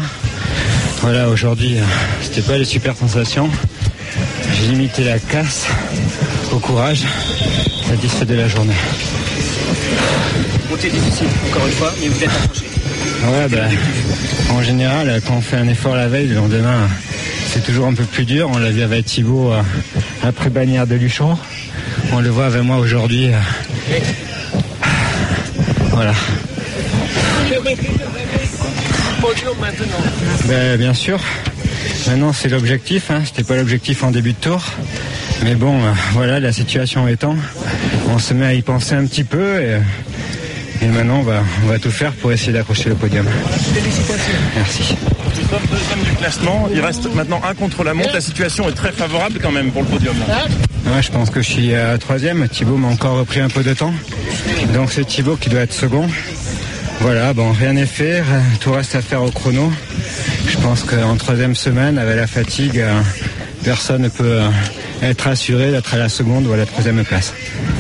Voilà, aujourd'hui c'était pas les super sensations. J'ai limité la casse au courage, satisfait de la journée. Montée difficile, encore une fois, mais vous êtes accroché. Ouais, bah, en général, quand on fait un effort la veille, le lendemain, c'est toujours un peu plus dur. On l'a vu avec Thibaut euh, après Bagnères de Luchon. On le voit avec moi aujourd'hui. Euh, voilà. Ben, bien sûr. Maintenant, c'est l'objectif. Hein. C'était pas l'objectif en début de tour. Mais bon, euh, voilà, la situation étant, on se met à y penser un petit peu. Et, et maintenant, on va, on va tout faire pour essayer d'accrocher le podium. Félicitations. Merci. Deuxième du classement, il reste maintenant un contre la montre. La situation est très favorable quand même pour le podium. Ouais, je pense que je suis à troisième. Thibaut m'a encore repris un peu de temps. Donc c'est Thibaut qui doit être second. Voilà, bon, rien n'est fait. Tout reste à faire au chrono. Je pense qu'en troisième semaine, avec la fatigue, personne ne peut être assuré d'être à la seconde ou à la troisième place.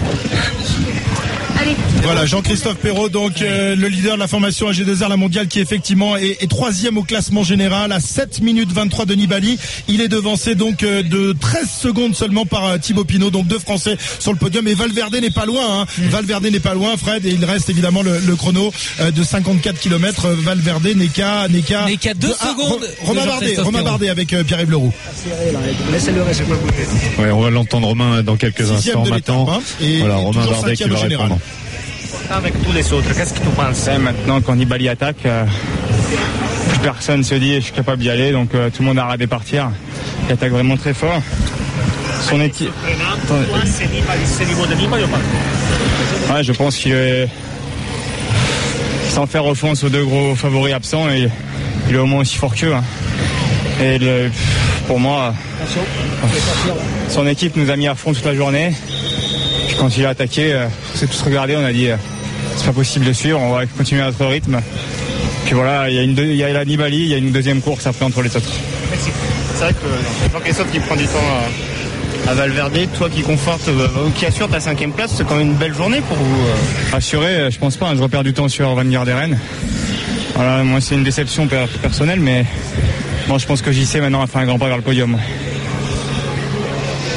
Voilà, Jean-Christophe Perrault, donc euh, le leader de la formation A G deux R, la mondiale, qui effectivement est, est troisième au classement général à sept minutes vingt-trois de Nibali. Il est devancé donc euh, de treize secondes seulement par euh, Thibaut Pinot, donc deux Français sur le podium. Et Valverde n'est pas loin, hein. mmh. Valverde n'est pas loin, Fred, et il reste évidemment le, le chrono euh, de cinquante-quatre kilomètres. Valverde n'est qu'à n'est qu'à n'est qu'à deux de, secondes. Ah, Romain Bardet, Romain Bardet avec euh, Pierre-Yves Leroux. Ouais, on va l'entendre Romain dans quelques Sixième instants maintenant. Hein, et voilà, Romain Bardet qui va répondre. Avec tous les autres, qu'est-ce que tu penses? Maintenant, quand Nibali attaque, euh, plus personne se dit je suis capable d'y aller, donc euh, tout le monde a arrêté de partir. Il attaque vraiment très fort. Son équipe. Ouais, je pense qu'il est sans faire offense aux deux gros favoris absents, et il est au moins aussi fort qu'eux. Hein. Et le, pour moi, son équipe nous a mis à fond toute la journée. Puis quand il a attaqué, euh, on s'est tous regardés, on a dit euh, c'est pas possible de suivre, on va continuer à notre rythme. Puis voilà, il y a une deux, il y a la Nibali, il y a une deuxième course après entre les autres. Merci. C'est vrai que Jean-Christophe qui prend du temps à, à Valverde, toi qui conforte, euh, qui assure ta cinquième place, c'est quand même une belle journée pour vous. Euh. Assuré, je pense pas, hein, je repère du temps sur Van Garderen. Voilà, moi c'est une déception per- personnelle, mais bon, je pense que J C maintenant a fait un grand pas vers le podium.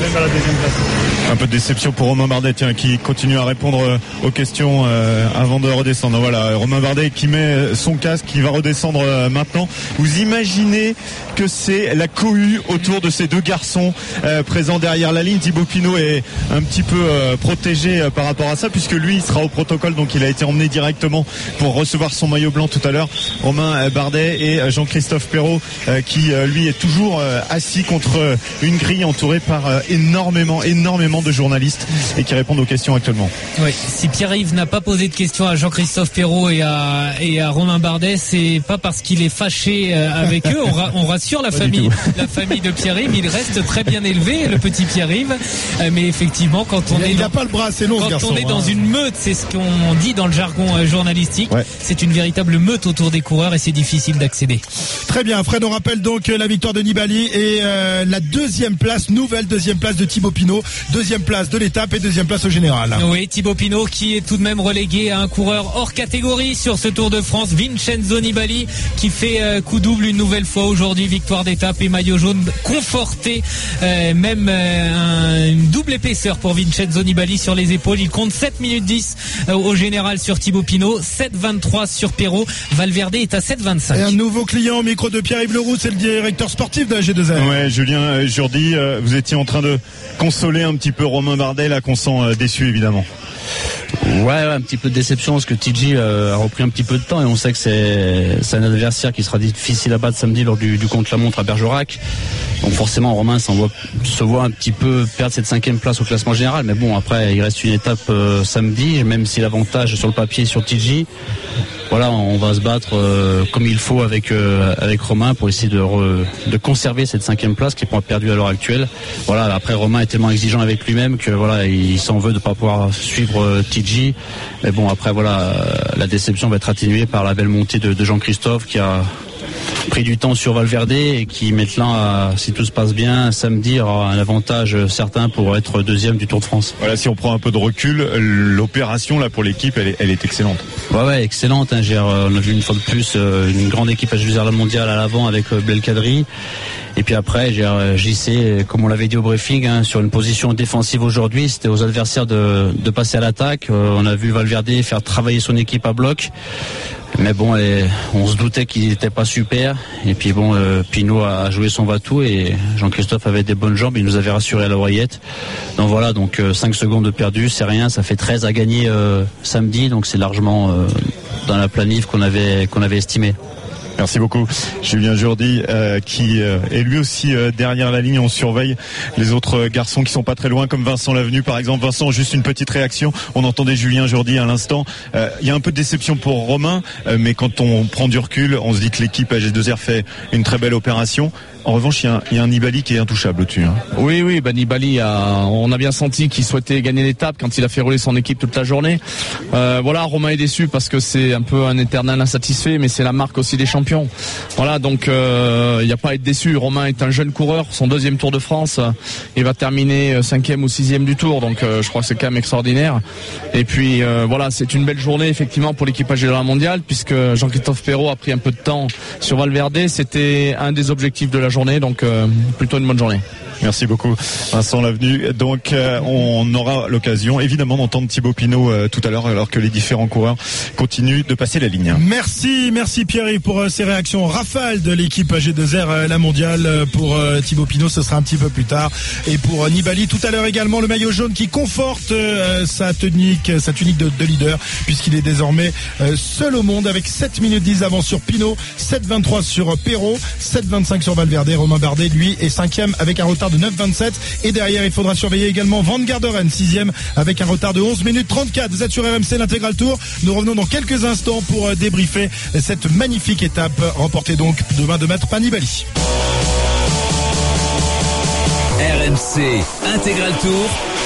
même à la deuxième place. Un peu de déception pour Romain Bardet, tiens, qui continue à répondre aux questions euh, avant de redescendre. Voilà, Romain Bardet qui met son casque, qui va redescendre euh, maintenant. Vous imaginez que c'est la cohue autour de ces deux garçons euh, présents derrière la ligne. Thibaut Pinot est un petit peu euh, protégé euh, par rapport à ça, puisque lui il sera au protocole, donc il a été emmené directement pour recevoir son maillot blanc tout à l'heure. Romain Bardet et Jean-Christophe Perrault euh, qui euh, lui est toujours euh, assis contre une grille entourée par euh, énormément, énormément de journalistes et qui répondent aux questions actuellement. Oui, si Pierre-Yves n'a pas posé de questions à Jean-Christophe Perrault et à, et à Romain Bardet, c'est pas parce qu'il est fâché avec eux. On, ra, on rassure la famille, la famille de Pierre-Yves. Il reste très bien élevé, le petit Pierre-Yves. Mais effectivement, quand on il a, est il dans, a pas le bras assez long, quand ce garçon, on est dans hein. une meute, c'est ce qu'on dit dans le jargon journalistique. Ouais. C'est une véritable meute autour des coureurs et c'est difficile d'accéder. Très bien, Fred, on rappelle donc la victoire de Nibali et euh, la deuxième place, nouvelle deuxième place de Thibaut Pinot, deuxième place de l'étape et deuxième place au général. Oui, Thibaut Pinot qui est tout de même relégué à un coureur hors catégorie sur ce Tour de France, Vincenzo Nibali qui fait euh, coup double une nouvelle fois aujourd'hui, victoire d'étape et maillot jaune conforté, euh, même euh, un, une double épaisseur pour Vincenzo Nibali sur les épaules. Il compte sept minutes dix euh, au général sur Thibaut Pinot, sept vingt-trois sur Perrault. Valverde est à sept vingt-cinq. Et un nouveau client au micro de Pierre-Yves Leroux, c'est le directeur sportif de la G deux R. Ouais, Julien Jourdi, euh, vous étiez en train de consoler un petit peu Romain Bardet, là qu'on sent euh, déçu évidemment. Ouais, ouais, un petit peu de déception parce que T J euh, a repris un petit peu de temps et on sait que c'est, c'est un adversaire qui sera difficile à battre samedi lors du, du contre-la-montre à Bergerac. Donc forcément Romain s'en voit, se voit un petit peu perdre cette cinquième place au classement général. Mais bon, après il reste une étape euh, samedi, même si l'avantage sur le papier est sur T J. Voilà, on va se battre euh, comme il faut avec euh, avec Romain pour essayer de re, de conserver cette cinquième place qui est pas perdue à l'heure actuelle. Voilà, après Romain est tellement exigeant avec lui-même que voilà, il s'en veut de pas pouvoir suivre euh, T J. Mais bon, après voilà, euh, la déception va être atténuée par la belle montée de, de Jean-Christophe qui a pris du temps sur Valverde et qui maintenant, si tout se passe bien, samedi aura un avantage certain pour être deuxième du Tour de France. Voilà, si on prend un peu de recul, l'opération là pour l'équipe, elle est, elle est excellente. Ouais, ouais, excellente. Hein, on a vu une fois de plus une grande équipe à la mondiale à l'avant avec Belkadri. Et puis après, J C, comme on l'avait dit au briefing, hein, sur une position défensive aujourd'hui, c'était aux adversaires de, de passer à l'attaque. Euh, on a vu Valverde faire travailler son équipe à bloc. Mais bon, elle, on se doutait qu'il n'était pas super. Et puis bon, euh, Pinot a joué son va-tout et Jean-Christophe avait des bonnes jambes. Il nous avait rassuré à l'oreillette. Donc voilà, donc euh, cinq secondes de perdu, c'est rien. Ça fait treize à gagner euh, samedi. Donc c'est largement euh, dans la planif qu'on avait, qu'on avait estimé. Merci beaucoup Julien Jourdi euh, qui euh, est lui aussi euh, derrière la ligne. On surveille les autres euh, garçons qui sont pas très loin comme Vincent Lavenu par exemple. Vincent, juste une petite réaction, on entendait Julien Jourdi à l'instant. Il euh, y a un peu de déception pour Romain, euh, mais quand on prend du recul, on se dit que l'équipe A G deux R fait une très belle opération. En revanche, il y, y a un Nibali qui est intouchable au-dessus. Hein. Oui, oui, bah Nibali, a, on a bien senti qu'il souhaitait gagner l'étape quand il a fait rouler son équipe toute la journée. Euh, voilà, Romain est déçu parce que c'est un peu un éternel insatisfait, mais c'est la marque aussi des champions. Voilà, donc il euh, n'y a pas à être déçu. Romain est un jeune coureur, son deuxième Tour de France. Il va terminer cinquième ou sixième du Tour, donc euh, je crois que c'est quand même extraordinaire. Et puis euh, voilà, c'est une belle journée effectivement pour l'équipage de la mondiale, puisque Jean-Christophe Perrault a pris un peu de temps sur Valverde. C'était un des objectifs de la journée, donc euh, plutôt une bonne journée. Merci beaucoup Vincent Lavenu. Donc euh, on aura l'occasion évidemment d'entendre Thibaut Pinot euh, tout à l'heure alors que les différents coureurs continuent de passer la ligne. Merci, merci Pierre-Yves pour euh, ces réactions rafales de l'équipe A G deux R euh, la mondiale. Euh, pour euh, Thibaut Pinot ce sera un petit peu plus tard et pour euh, Nibali tout à l'heure également, le maillot jaune qui conforte euh, sa tunique, sa tunique de, de leader puisqu'il est désormais euh, seul au monde avec sept minutes dix d'avance sur Pinot, sept vingt-trois sur Perrault, sept vingt-cinq sur Valverde. Romain Bardet lui est cinquième avec un retard de neuf vingt-sept et derrière il faudra surveiller également Van Garderen sixième avec un retard de onze minutes trente-quatre. Vous êtes sur R M C l'intégral tour, nous revenons dans quelques instants pour débriefer cette magnifique étape remportée donc demain de maître par Nibali. R M C intégral tour,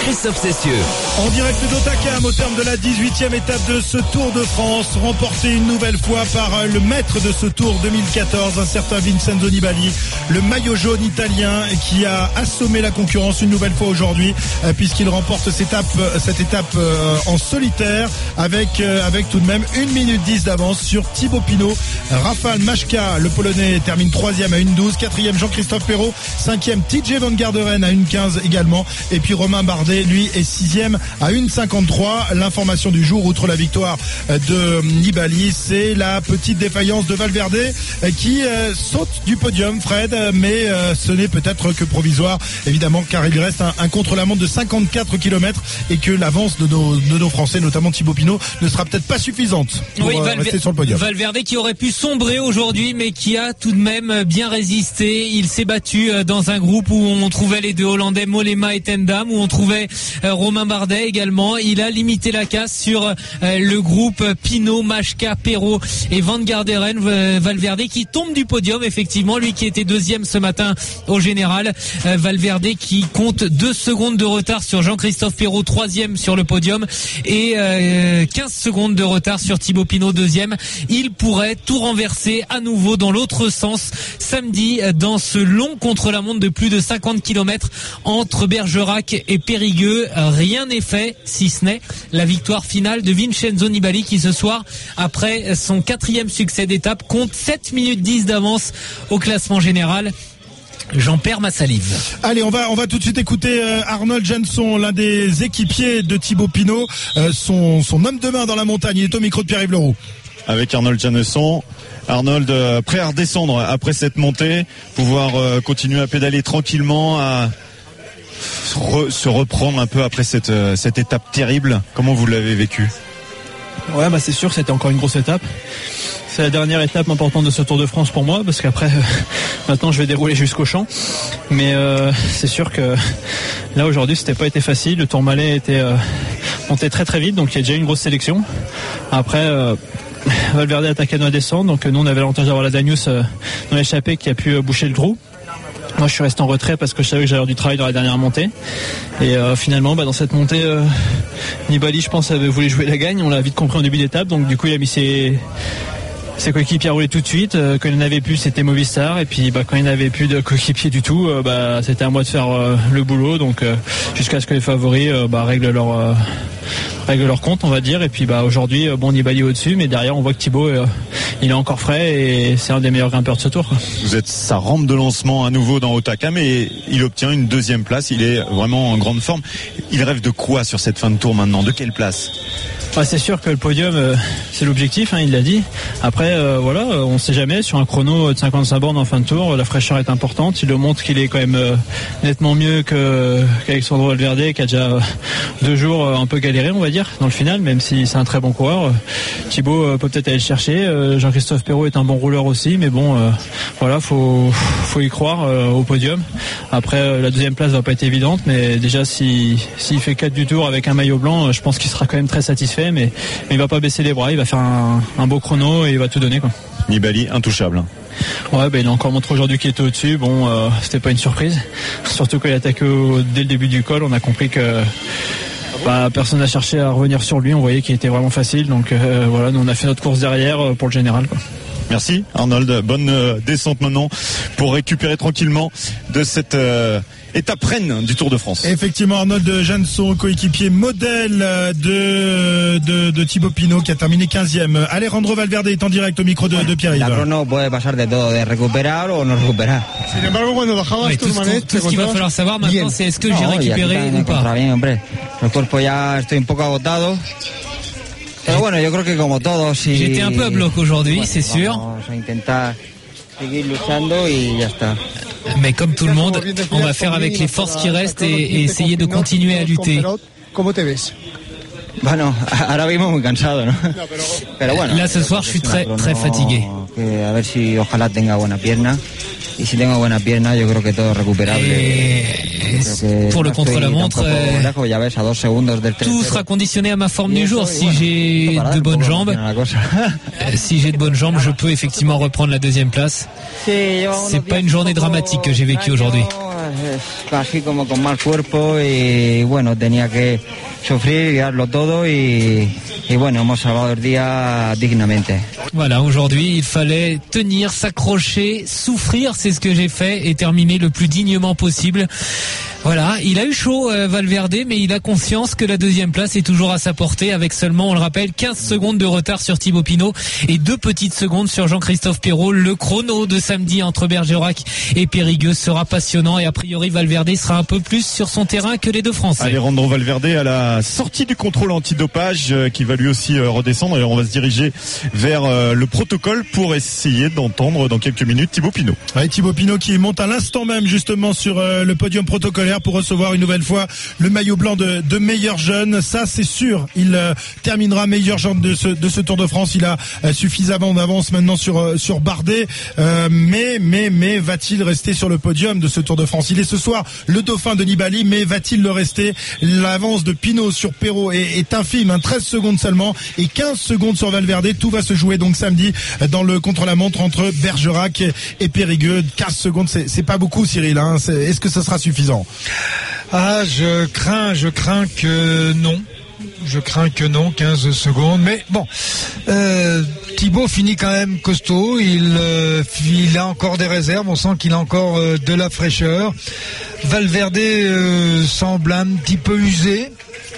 Christophe Cessieux. En direct d'Otakam au terme de la dix-huitième étape de ce Tour de France, remporté une nouvelle fois par le maître de ce Tour deux mille quatorze, un certain Vincenzo Nibali, le maillot jaune italien qui a assommé la concurrence une nouvelle fois aujourd'hui, puisqu'il remporte cette étape, cette étape en solitaire avec, avec tout de même une minute dix d'avance sur Thibaut Pinot. Rafał Majka, le Polonais, termine troisième à une douze, quatrième Jean-Christophe Perrault, cinquième T J Van Garderen à une quinze également, et puis Romain Bardet, lui, est sixième à une cinquante-trois. L'information du jour, outre la victoire de Nibali, c'est la petite défaillance de Valverde qui euh, saute du podium, Fred, mais euh, ce n'est peut-être que provisoire, évidemment, car il reste un, un contre-la-montre de cinquante-quatre kilomètres et que l'avance de nos, de nos Français, notamment Thibaut Pinot, ne sera peut-être pas suffisante pour oui, euh, Valver- rester sur le podium. Valverde qui aurait pu sombrer aujourd'hui, mais qui a tout de même bien résisté. Il s'est battu dans un groupe où on trouvait les deux Hollandais, Mollema et Tendam, où on trouvait euh, Romain Bardet également. Il a limité la casse sur euh, le groupe Pinot, Majka, Perrault et Van Garderen. euh, Valverde qui tombe du podium, effectivement, lui qui était deuxième ce matin au général. euh, Valverde qui compte deux secondes de retard sur Jean-Christophe Perrault, troisième sur le podium, et euh, quinze secondes de retard sur Thibaut Pinot, deuxième. Il pourrait tout renverser à nouveau dans l'autre sens samedi dans ce long contre-la-montre de plus de cinquante kilomètres entre Bergerac et Périgueux. Rien n'est fait, si ce n'est la victoire finale de Vincenzo Nibali qui ce soir, après son quatrième succès d'étape, compte sept minutes dix d'avance au classement général. J'en perds ma salive. Allez, on va on va tout de suite écouter euh, Arnold Jansson, l'un des équipiers de Thibaut Pinot, euh, son son homme de main dans la montagne. Il est au micro de Pierre-Yves Leroux. Avec Arnold Jansson. Arnold euh, prêt à redescendre après cette montée, pouvoir euh, continuer à pédaler tranquillement, à re, se reprendre un peu après cette euh, cette étape terrible. Comment vous l'avez vécu? Ouais, bah c'est sûr que c'était encore une grosse étape. C'est la dernière étape importante de ce Tour de France pour moi, parce qu'après euh, maintenant je vais dérouler jusqu'au champ. Mais euh, c'est sûr que là aujourd'hui c'était pas été facile. Le Tourmalet était euh, monté très très vite, donc il y a déjà une grosse sélection. Après euh, Valverde a attaqué à descendre, donc nous on avait l'avantage d'avoir la Danius euh, dans l'échappée qui a pu euh, boucher le trou. Moi je suis resté en retrait parce que je savais que j'avais du travail dans la dernière montée. Et euh, finalement bah, dans cette montée euh, Nibali je pense avait voulu jouer la gagne. On l'a vite compris en début d'étape, donc du coup il a mis ses ses coéquipiers roulaient tout de suite. Euh, quand il n'avait plus, c'était Movistar. Et puis bah, quand il n'avait plus de coéquipiers du tout, euh, bah, c'était à moi de faire euh, le boulot. Donc euh, jusqu'à ce que les favoris euh, bah, règlent leur euh, règlent leur compte, on va dire. Et puis bah, aujourd'hui, euh, bon, Nibali au-dessus, mais derrière on voit que Thibaut euh, il est encore frais et c'est un des meilleurs grimpeurs de ce tour, quoi. Vous êtes sa rampe de lancement à nouveau dans Otakam et il obtient une deuxième place. Il est vraiment en grande forme. Il rêve de quoi sur cette fin de tour maintenant? De quelle place? Ah, c'est sûr que le podium euh, c'est l'objectif, hein, il l'a dit. Après euh, voilà, euh, on sait jamais, sur un chrono de cinquante-cinq bornes en fin de tour, la fraîcheur est importante. Il le montre qu'il est quand même euh, nettement mieux que qu'Alexandro Valverde qui a déjà euh, deux jours euh, un peu galéré, on va dire, dans le final, même si c'est un très bon coureur. Thibaut euh, peut peut-être aller le chercher. Euh, Jean-Christophe Perrault est un bon rouleur aussi, mais bon euh, voilà, faut faut y croire euh, au podium. Après euh, la deuxième place va pas être évidente, mais déjà si s'il fait quatre du tour avec un maillot blanc, euh, je pense qu'il sera quand même très satisfait. Mais, mais il va pas baisser les bras, il va faire un, un beau chrono et il va tout donner, quoi. Nibali intouchable. Ouais, bah, il a encore montré aujourd'hui qu'il était au-dessus. Bon, euh, c'était pas une surprise. Surtout quand il a attaqué au, dès le début du col, on a compris que bah, personne n'a cherché à revenir sur lui. On voyait qu'il était vraiment facile. Donc euh, voilà, nous on a fait notre course derrière pour le général, quoi. Merci Arnold, bonne euh, descente maintenant pour récupérer tranquillement de cette euh, étape reine du Tour de France. Effectivement, Arnold Jansson, coéquipier modèle de, de, de Thibaut Pinot qui a terminé quinzième. Alejandro Valverde est en direct au micro de, de Pierre-Yves. La crono puede pasar de todo, de recuperar o no recuperar. Sin embargo, cuando bajabas tus manettes, tout ce qu'il va falloir savoir maintenant, c'est est-ce que j'ai récupéré ou pas. Bien, hombre. El cuerpo ya estoy un poco agotado. Pero bueno, yo creo que como todos, si j'étais un peu à bloc aujourd'hui, bueno, c'est sûr. Vamos a intentar seguir luchando y ya está. Mais comme tout le monde, on va faire avec les forces qui restent et, et essayer de continuer à lutter. ¿Cómo te ves? Bueno, ahora mismo muy cansado, ¿no? Pero bueno. Là ce soir, je suis très très fatigué. Que a ver si ojalá tenga buena pierna. Y si tengo buena pierna, yo creo que todo es recuperable. Et pour le contre-la-montre, tout sera conditionné à ma forme du jour. Si j'ai de bonnes jambes, si j'ai de bonnes jambes, je peux effectivement reprendre la deuxième place. C'est pas une journée dramatique que j'ai vécue aujourd'hui. casi como con mal cuerpo y bueno, tenía que sufrir y darlo todo y, y bueno, hemos salvado el día dignamente. Voilà, aujourd'hui, il fallait tenir, s'accrocher, souffrir, c'est ce que j'ai fait, et terminer le plus dignement possible. Voilà, il a eu chaud euh, Valverde, mais il a conscience que la deuxième place est toujours à sa portée, avec seulement, on le rappelle, quinze secondes de retard sur Thibaut Pinot et deux petites secondes sur Jean-Christophe Perrault. Le chrono de samedi entre Bergerac et Périgueux sera passionnant, et a priori Valverde sera un peu plus sur son terrain que les deux Français. Alejandro Valverde à la sortie du contrôle antidopage euh, qui va lui aussi euh, redescendre, et on va se diriger vers euh, le protocole pour essayer d'entendre dans quelques minutes Thibaut Pinot. Ouais, Thibaut Pinot qui monte à l'instant même justement sur euh, le podium protocolaire pour recevoir une nouvelle fois le maillot blanc de, de meilleur jeune. Ça c'est sûr, il euh, terminera meilleur jeune de ce, de ce Tour de France. Il a euh, suffisamment d'avance maintenant sur, euh, sur Bardet, euh, mais, mais, mais va-t-il rester sur le podium de ce Tour de France? Il est ce soir le dauphin de Nibali, mais va-t-il le rester? L'avance de Pinot sur Perrault est, est infime, hein, treize secondes seulement, et quinze secondes sur Valverde. Tout va se jouer donc samedi dans le contre-la-montre entre Bergerac et Périgueux. quinze secondes, c'est, c'est pas beaucoup, Cyril, hein. C'est, est-ce que ça sera suffisant? Ah, je crains, je crains que non. Je crains que non, quinze secondes. Mais bon, euh, Thibaut finit quand même costaud. Il, euh, il a encore des réserves. On sent qu'il a encore euh, de la fraîcheur. Valverde euh, semble un petit peu usé.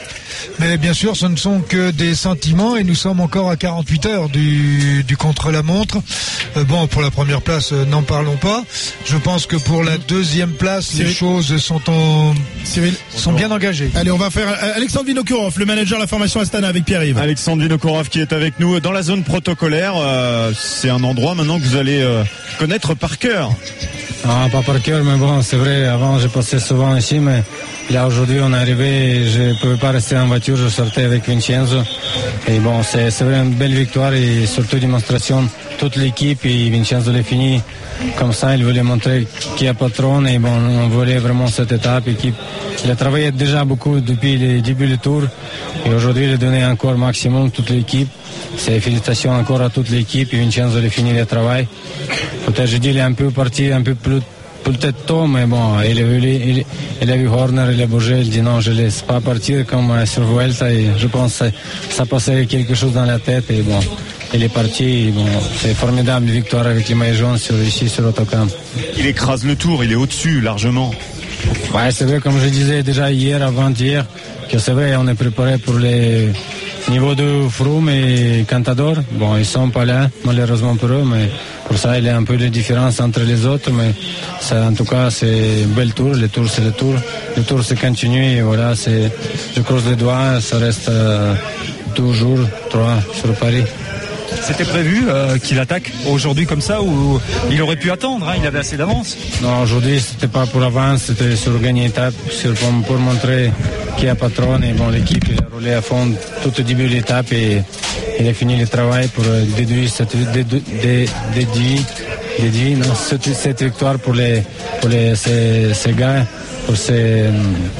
Mais bien sûr, ce ne sont que des sentiments, et nous sommes encore à quarante-huit heures du, du contre-la-montre. Euh, bon, pour la première place, euh, n'en parlons pas. Je pense que pour la deuxième place, Cyril, les choses sont en, Cyril, sont bien engagées. Allez, on va faire Alexandre Vinokourov, le manager de la formation Astana, avec Pierre-Yves. Alexandre Vinokourov qui est avec nous dans la zone protocolaire. Euh, c'est un endroit maintenant que vous allez euh, connaître par cœur. Ah, pas par cœur, mais bon, c'est vrai, avant je passais souvent ici, mais là aujourd'hui on est arrivé, je ne pouvais pas rester en voiture, je sortais avec Vincenzo. Et bon, c'est, c'est vraiment une belle victoire, et surtout démonstration, toute l'équipe, et Vincenzo l'a fini comme ça, il voulait montrer qui est patron, et bon, on voulait vraiment cette étape. Équipe, il a travaillé déjà beaucoup depuis le début du tour, et aujourd'hui il a donné encore maximum toute l'équipe. C'est félicitations encore à toute l'équipe, et Vincenzo a fini le travail. Peut-être je dis il est un peu parti un peu plus peut-être tôt, mais bon, il a vu, il, il a vu Horner, il a bougé, il dit non, je ne laisse pas partir comme sur Vuelta, et je pense que ça passait quelque chose dans la tête, et bon, il est parti, et bon, c'est formidable victoire avec les maillots jaunes sur, ici sur Autocamp. Il écrase le tour, il est au-dessus largement. Ouais, c'est vrai, comme je disais déjà hier, avant-hier, que c'est vrai, on est préparé pour les niveaux de Froome et Cantador. Bon, ils sont pas là, malheureusement pour eux, mais pour ça, il y a un peu de différence entre les autres, mais ça, en tout cas, c'est un bel tour. Le tour, c'est le tour. Le tour, c'est continue, et voilà, c'est, je croise les doigts, ça reste euh, deux jours, trois sur Paris. C'était prévu euh, qu'il attaque aujourd'hui comme ça, ou il aurait pu attendre, hein, il avait assez d'avance? Non, aujourd'hui c'était pas pour avance, c'était sur gagner étape, sur, pour, pour montrer qui est patron, et bon, l'équipe il a roulé à fond tout au début de l'étape, et il a fini le travail pour déduire cette, déduire, déduire, déduire non, cette, cette victoire pour, les, pour les, ces, ces gars, pour ces euh,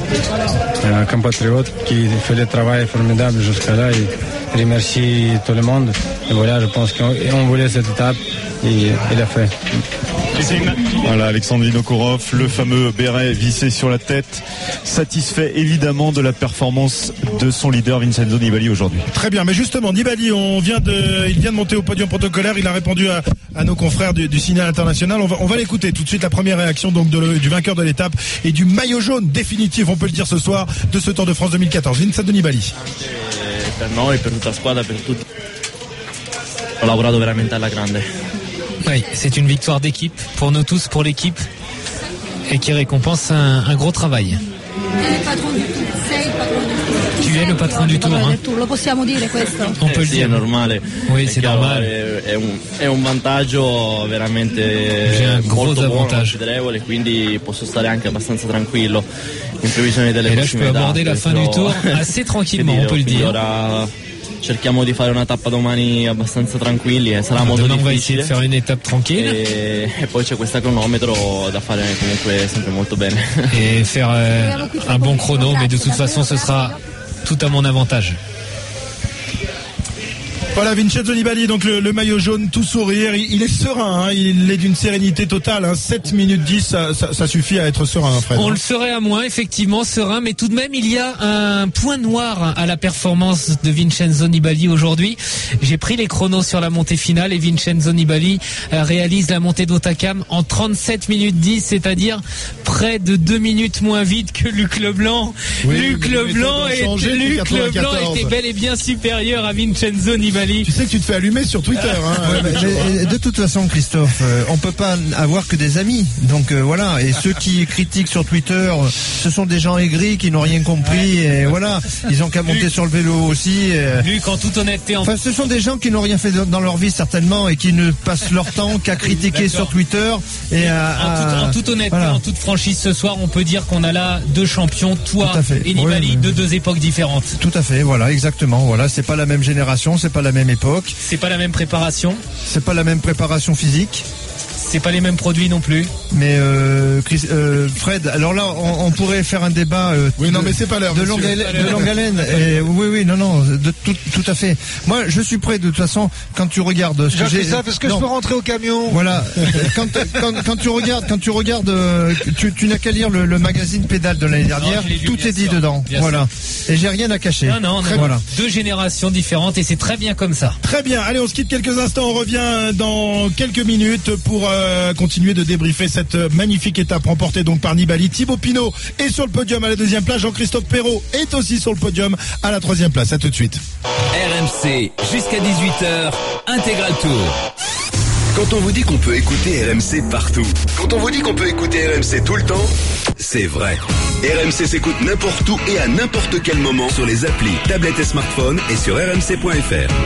compatriotes qui font le travail formidable jusqu'à là. Et, je remercie tout le monde, et voilà, je pense qu'on voulait cette étape, et il a fait. Voilà, Alexandre Vinokourov, le fameux béret vissé sur la tête, satisfait évidemment de la performance de son leader Vincenzo Nibali aujourd'hui. Très bien, mais justement Nibali, on vient de, il vient de monter au podium protocolaire, il a répondu à, à nos confrères du, du Signal International. On va, on va l'écouter tout de suite, la première réaction donc de le, du vainqueur de l'étape et du maillot jaune définitif, on peut le dire ce soir, de ce Tour de France deux mille quatorze, Vincenzo Nibali. Per noi, per tutta la squadra, per tutti. Ho lavorato veramente alla grande. Oui, c'est une victoire d'équipe, pour nous tous, pour l'équipe, et qui récompense un, un gros travail. Tu es le patron du tour, hein? Lo possiamo dire questo? On peut eh le sì, dire. È normale. Oui, è c'est chiaro, normal. È, è, un, è un vantaggio veramente J'ai un gros molto avantage. buono, considerevole, quindi posso stare anche abbastanza tranquillo in previsione delle Et là, je prossime peux aborder tappe, la fin però- du tour assez tranquillement, on peut le Quindi dire. ora cerchiamo di fare una tappa domani abbastanza tranquilli, e sarà Alors, molto demain, on va essayer difficile. de faire une étape tranquille E, e poi c'è questa cronometro da fare comunque sempre molto bene. et faire euh, un bon chrono, mais de toute façon, ce sera tout à mon avantage. Voilà, Vincenzo Nibali, donc le, le maillot jaune, tout sourire, il, il est serein, hein, il est d'une sérénité totale, hein, sept minutes dix, ça, ça, ça suffit à être serein, hein, Fred. On le serait à moins, effectivement, serein, mais tout de même, il y a un point noir à la performance de Vincenzo Nibali aujourd'hui. J'ai pris les chronos sur la montée finale et Vincenzo Nibali réalise la montée d'Hautacam en trente-sept minutes dix, c'est-à-dire près de deux minutes moins vite que Luc Leblanc. Oui, Luc Leblanc, et Luc Leblanc était bel et bien supérieur à Vincenzo Nibali. Tu sais que tu te fais allumer sur Twitter. Hein, ouais, mais, de toute façon, Christophe, euh, on peut pas avoir que des amis. Donc euh, voilà. Et ceux qui critiquent sur Twitter, ce sont des gens aigris qui n'ont rien compris. Et voilà, ils ont qu'à monter Luc, sur le vélo aussi. Et... Luc, en toute honnêteté, en... enfin, ce sont des gens qui n'ont rien fait dans leur vie certainement et qui ne passent leur temps qu'à critiquer oui, sur Twitter. Et à, en, toute, à... en toute honnêteté, voilà. En toute franchise, ce soir, on peut dire qu'on a là deux champions, toi et Nibali, oui, mais... de deux époques différentes. Tout à fait. Voilà, exactement. Voilà, c'est pas la même génération, c'est pas la même époque. C'est pas la même préparation. C'est pas la même préparation physique. C'est pas les mêmes produits non plus. Mais euh, Chris, euh, Fred, alors là, on, on pourrait faire un débat. Euh, oui, non, mais c'est pas l'heure. De longue haleine. De longue haleine. Et oui, oui, non, non, de tout, tout à fait. Moi, je suis prêt. De toute façon, quand tu regardes. Ce que j'ai, ça, est-ce que non. je peux rentrer au camion? Voilà. quand, quand, quand tu regardes, quand tu regardes, euh, tu, tu n'as qu'à lire le, le magazine Pédale de l'année dernière. Non, lu, tout est sûr, dit dedans. Voilà. Sûr. Et j'ai rien à cacher. Non, non, non. Voilà. Deux générations différentes et c'est très bien comme ça. Très bien. Allez, on se quitte quelques instants. On revient dans quelques minutes pour euh, continuer de débriefer cette magnifique étape remportée donc par Nibali. Thibaut Pinot est sur le podium à la deuxième place. Jean-Christophe Perrault est aussi sur le podium à la troisième place. À tout de suite. R M C jusqu'à dix-huit heures, Intégral Tour. Quand on vous dit qu'on peut écouter R M C partout, quand on vous dit qu'on peut écouter R M C tout le temps, c'est vrai. R M C s'écoute n'importe où et à n'importe quel moment sur les applis, tablettes et smartphones et sur r m c point f r.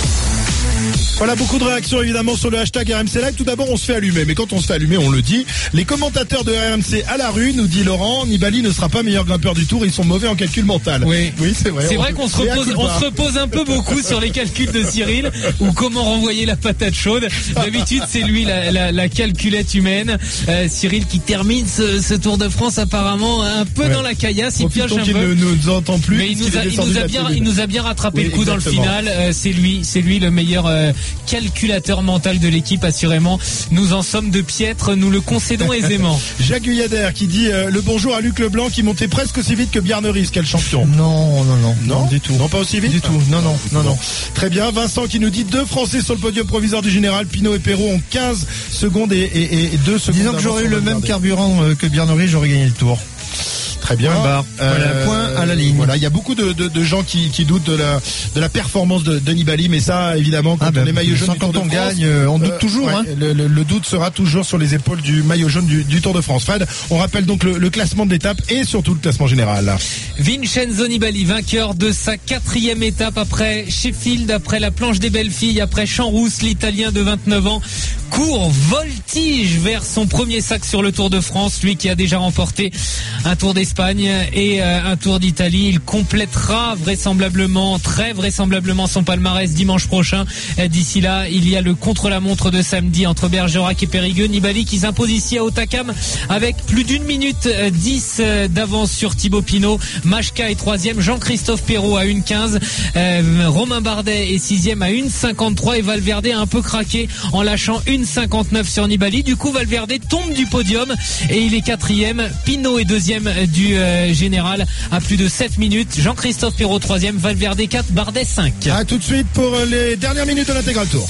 Voilà, beaucoup de réactions évidemment sur le hashtag R M C Live. Tout d'abord, on se fait allumer, mais quand on se fait allumer, on le dit. Les commentateurs de R M C à la rue, nous dit Laurent, Nibali ne sera pas meilleur grimpeur du Tour, ils sont mauvais en calcul mental. Oui, oui, c'est vrai. C'est vrai qu'on se repose, on se repose un peu beaucoup sur les calculs de Cyril ou comment renvoyer la patate chaude. D'habitude, c'est lui la, la, la calculette humaine. Euh, Cyril qui termine ce, ce Tour de France apparemment un peu ouais. dans la caillasse. Il pioche un qu'il peu. Ne nous entend plus. Mais il nous, a, il nous a bien, il nous a bien rattrapé oui, le coup exactement. dans le final. Euh, c'est lui, c'est lui le meilleur euh, calculateur mental de l'équipe, assurément. Nous en sommes de piètres, nous le concédons aisément. Jacques Guyader qui dit euh, le bonjour à Luc Leblanc qui montait presque aussi vite que Bjarne Riis, quel champion. Non, non, non, non, non, du tout. Non, pas aussi vite. Du tout. Non, non, non, non. Très bien. Vincent qui nous dit deux Français sur le podium provisoire du général. Pinot et Perrault ont quinze secondes et, et, et deux secondes. Disons que j'aurais eu le même carburant euh, que Bjarne Riis, j'aurais gagné le Tour. Très bien. Point barre. Voilà, euh, point à la ligne. Voilà, il y a beaucoup de, de, de gens qui, qui doutent de la, de la performance de, de Nibali, mais ça, évidemment, quand ah ben, on est maillot jaune du Tour quand de on France, gagne, on doute euh, toujours. Ouais, hein. le, le, le doute sera toujours sur les épaules du maillot jaune du, du Tour de France. Fred, on rappelle donc le, le classement de l'étape et surtout le classement général. Vincenzo Nibali, vainqueur de sa quatrième étape après Sheffield, après la planche des belles filles, après Champs-Rousse, l'Italien de vingt-neuf ans, court, voltige vers son premier sac sur le Tour de France, lui qui a déjà remporté un Tour d'Espagne et euh, un Tour d'Italie. Il complétera vraisemblablement, très vraisemblablement son palmarès dimanche prochain. D'ici là, il y a le contre-la-montre de samedi entre Bergerac et Périgueux. Nibali qui s'impose ici à Hautacam avec plus d'une minute dix d'avance sur Thibaut Pinot. Majka est troisième, Jean-Christophe Perrault à une quinze, euh, Romain Bardet est sixième à une cinquante-trois et Valverde a un peu craqué en lâchant une cinquante-neuf sur Nibali. Du coup, Valverde tombe du podium et il est quatrième. Pinot est deuxième du euh, général à plus de sept minutes. Jean-Christophe Perrault troisième, Valverde quatre, Bardet cinq. A tout de suite pour les dernières minutes de l'Intégral Tour.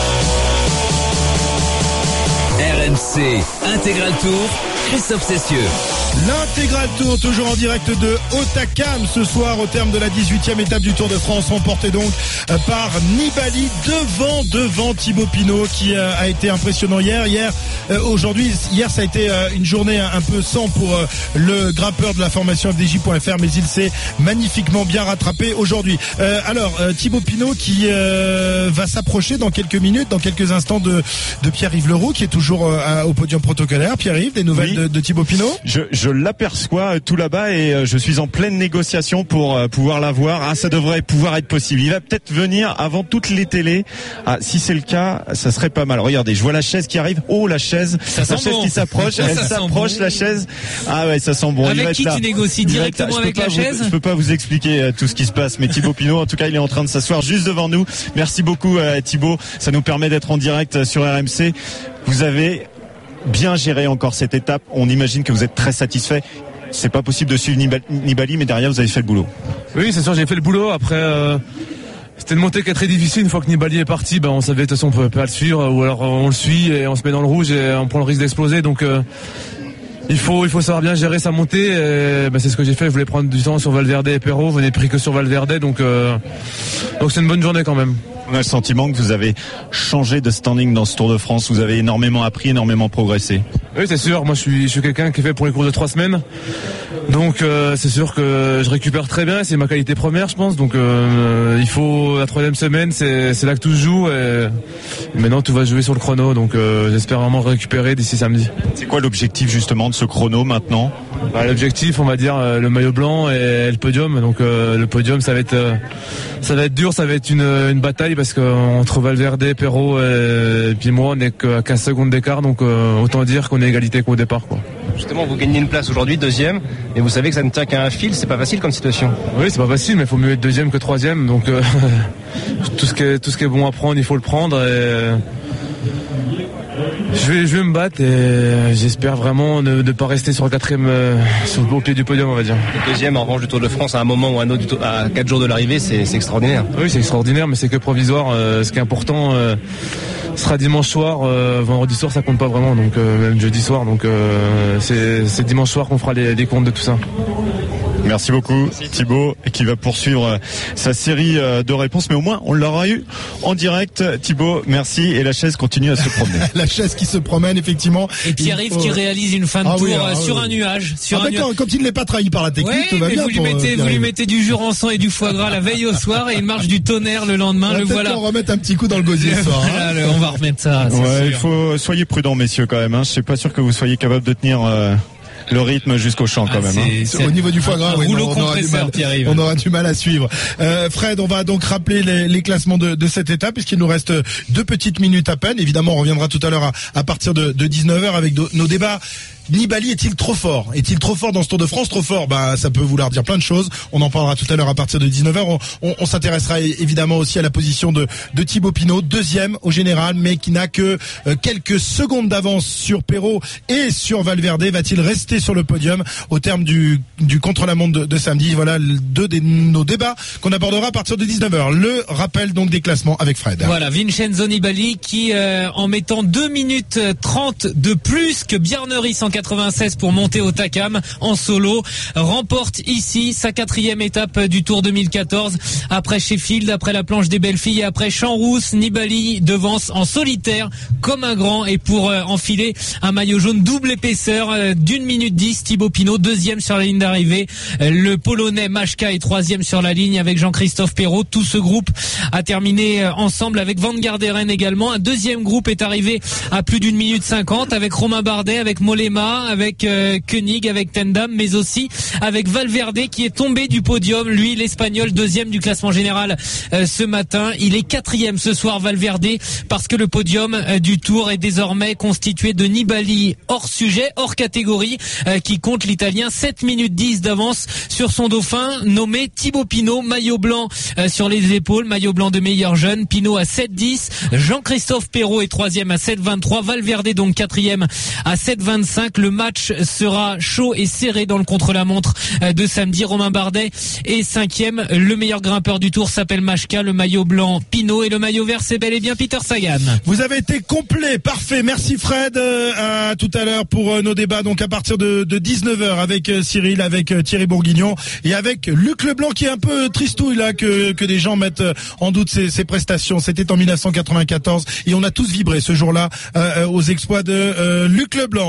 R M C Intégral Tour, Christophe Cessieux. L'Intégral Tour, toujours en direct de Hautacam ce soir au terme de la dix-huitième étape du Tour de France, remportée donc par Nibali devant devant Thibaut Pinot qui a été impressionnant hier. Hier, euh, aujourd'hui, hier ça a été euh, une journée un peu sans pour euh, le grimpeur de la formation F D J point F R, mais il s'est magnifiquement bien rattrapé aujourd'hui. Euh, alors euh, Thibaut Pinot qui euh, va s'approcher dans quelques minutes, dans quelques instants de, de Pierre-Yves Leroux qui est toujours euh, au podium protocolaire. Pierre-Yves, des nouvelles de, de Thibaut Pinot. Je, je l'aperçois tout là-bas et je suis en pleine négociation pour pouvoir l'avoir. Ah, ça devrait pouvoir être possible. Il va peut-être venir avant toutes les télés. Ah, si c'est le cas, ça serait pas mal. Regardez, je vois la chaise qui arrive. Oh, la chaise, ça la chaise bon. qui s'approche. Elle s'approche, bon. La chaise. Ah ouais, ça sent bon. Avec qui tu négocies directement avec la chaise? Vous, je peux pas vous expliquer tout ce qui se passe, mais Thibaut Pinot, en tout cas, il est en train de s'asseoir juste devant nous. Merci beaucoup, Thibaut. Ça nous permet d'être en direct sur R M C. Vous avez bien géré encore cette étape. On imagine que vous êtes très satisfait. C'est pas possible de suivre Nibali, mais derrière vous avez fait le boulot. Oui, c'est sûr, j'ai fait le boulot. Après, euh, c'était une montée qui est très difficile. Une fois que Nibali est parti, ben on savait de toute façon on pouvait pas le suivre, ou alors on le suit et on se met dans le rouge et on prend le risque d'exploser. Donc euh, il faut il faut savoir bien gérer sa montée. Et, ben, c'est ce que j'ai fait. Je voulais prendre du temps sur Valverde et Perrault. Vous n'avez pris que sur Valverde, donc euh, donc c'est une bonne journée quand même. On a le sentiment que vous avez changé de standing dans ce Tour de France. Vous avez énormément appris, énormément progressé. Oui, c'est sûr. Moi, je suis, je suis quelqu'un qui est fait pour les courses de trois semaines. Donc, euh, c'est sûr que je récupère très bien. C'est ma qualité première, je pense. Donc, euh, il faut la troisième semaine, c'est, c'est là que tout se joue. Et maintenant, tout va se jouer sur le chrono. Donc, euh, j'espère vraiment récupérer d'ici samedi. C'est quoi l'objectif justement de ce chrono maintenant? Bah, l'objectif, on va dire, euh, le maillot blanc et le podium. Donc, euh, le podium, ça va être, euh, ça va être dur. Ça va être une, une bataille parce qu'entre Valverde, Perrault et, et puis moi, on n'est qu'à quinze secondes d'écart. Donc, euh, autant dire qu'on est égalité qu'au départ, quoi. Justement, vous gagnez une place aujourd'hui, deuxième, et vous savez que ça ne tient qu'à un fil, c'est pas facile comme situation. Oui, c'est pas facile, mais il faut mieux être deuxième que troisième, donc euh, tout ce qui est tout ce qui est bon à prendre, il faut le prendre. Et euh, je vais je vais me battre et j'espère vraiment ne, ne pas rester sur le quatrième, euh, sur le pied du podium, on va dire. Le deuxième, en revanche, du Tour de France, à un moment ou à un autre, à quatre jours de l'arrivée, c'est, c'est extraordinaire. Oui, c'est extraordinaire, mais c'est que provisoire. Euh, ce qui est important. Euh, Ce sera dimanche soir, euh, vendredi soir ça compte pas vraiment, donc euh, même jeudi soir, donc euh, c'est, c'est dimanche soir qu'on fera les, les comptes de tout ça. Merci beaucoup Thibaut, qui va poursuivre sa série de réponses, mais au moins on l'aura eu en direct. Thibaut, merci, et la chaise continue à se promener. La chaise qui se promène effectivement. Et Pierre-Yves faut... qui réalise une fin de ah tour oui, ah, sur oui. un nuage. Sur ah, un quand, quand il n'est pas trahi par la technique, ouais, tout va bien. Vous lui, mettez, vous lui mettez du jurançon et du foie gras la veille au soir et il marche du tonnerre le lendemain. On le voilà. On va remettre un petit coup dans le gosier ce soir. Hein. Voilà, on va remettre ça. Ouais, il faut soyez prudents messieurs quand même. Hein. Je suis pas sûr que vous soyez capable de tenir. Euh... le rythme jusqu'au champ quand ah, même. Hein. C'est au niveau du foie gras, oui, non, on, aura du mal, on aura du mal à suivre. Euh, Fred, on va donc rappeler les, les classements de, de cette étape puisqu'il nous reste deux petites minutes à peine. Évidemment, on reviendra tout à l'heure à, à partir de, de dix-neuf heures avec do, nos débats. Nibali est-il trop fort? Est-il trop fort dans ce Tour de France? Trop fort, bah ça peut vouloir dire plein de choses. On en parlera tout à l'heure à partir de dix-neuf heures. On, on, on s'intéressera évidemment aussi à la position de, de Thibaut Pinot, deuxième au général, mais qui n'a que euh, quelques secondes d'avance sur Perrault et sur Valverde. Va-t-il rester sur le podium au terme du, du contre-la-montre de, de samedi? Voilà deux de nos débats qu'on abordera à partir de dix-neuf heures. Le rappel donc des classements avec Fred. Voilà, Vincenzo Nibali qui euh, en mettant deux minutes trente de plus que Bjarne cent quatre-vingt-seize pour monter au Takam en solo, remporte ici sa quatrième étape du Tour deux mille quatorze. Après Sheffield, après la planche des belles filles et après Champs-Rousse, Nibali devance en solitaire comme un grand, et pour euh, enfiler un maillot jaune double épaisseur euh, d'une minute dix, Thibaut Pinot deuxième sur la ligne d'arrivée. Euh, le Polonais Majka est troisième sur la ligne avec Jean-Christophe Perrault. Tout ce groupe a terminé euh, ensemble avec Van Garderen également. Un deuxième groupe est arrivé à plus d'une minute cinquante avec Romain Bardet, avec Mollema, avec euh, Koenig, avec Tendam, mais aussi avec Valverde qui est tombé du podium. Lui, l'Espagnol, deuxième du classement général euh, ce matin. Il est quatrième ce soir, Valverde, parce que le podium euh, du Tour est désormais constitué de Nibali hors sujet, hors catégorie, euh, qui compte l'Italien sept minutes dix d'avance sur son dauphin nommé Thibaut Pinot, maillot blanc euh, sur les épaules, maillot blanc de meilleur jeune. Pinot à sept dix, Jean-Christophe Perrault est troisième à sept vingt-trois, Valverde donc quatrième à sept vingt-cinq. Le match sera chaud et serré dans le contre-la-montre de samedi. Romain Bardet est cinquième. Le meilleur grimpeur du Tour s'appelle Majka. Le maillot blanc Pinot et le maillot vert c'est bel et bien Peter Sagan. Vous avez été complet, parfait. Merci Fred. Euh, à tout à l'heure pour euh, nos débats donc à partir de, de dix-neuf heures avec euh, Cyril, avec euh, Thierry Bourguignon et avec Luc Leblanc qui est un peu tristouille là que, que des gens mettent en doute ses, ses prestations. C'était en mille neuf cent quatre-vingt-quatorze et on a tous vibré ce jour-là euh, aux exploits de euh, Luc Leblanc.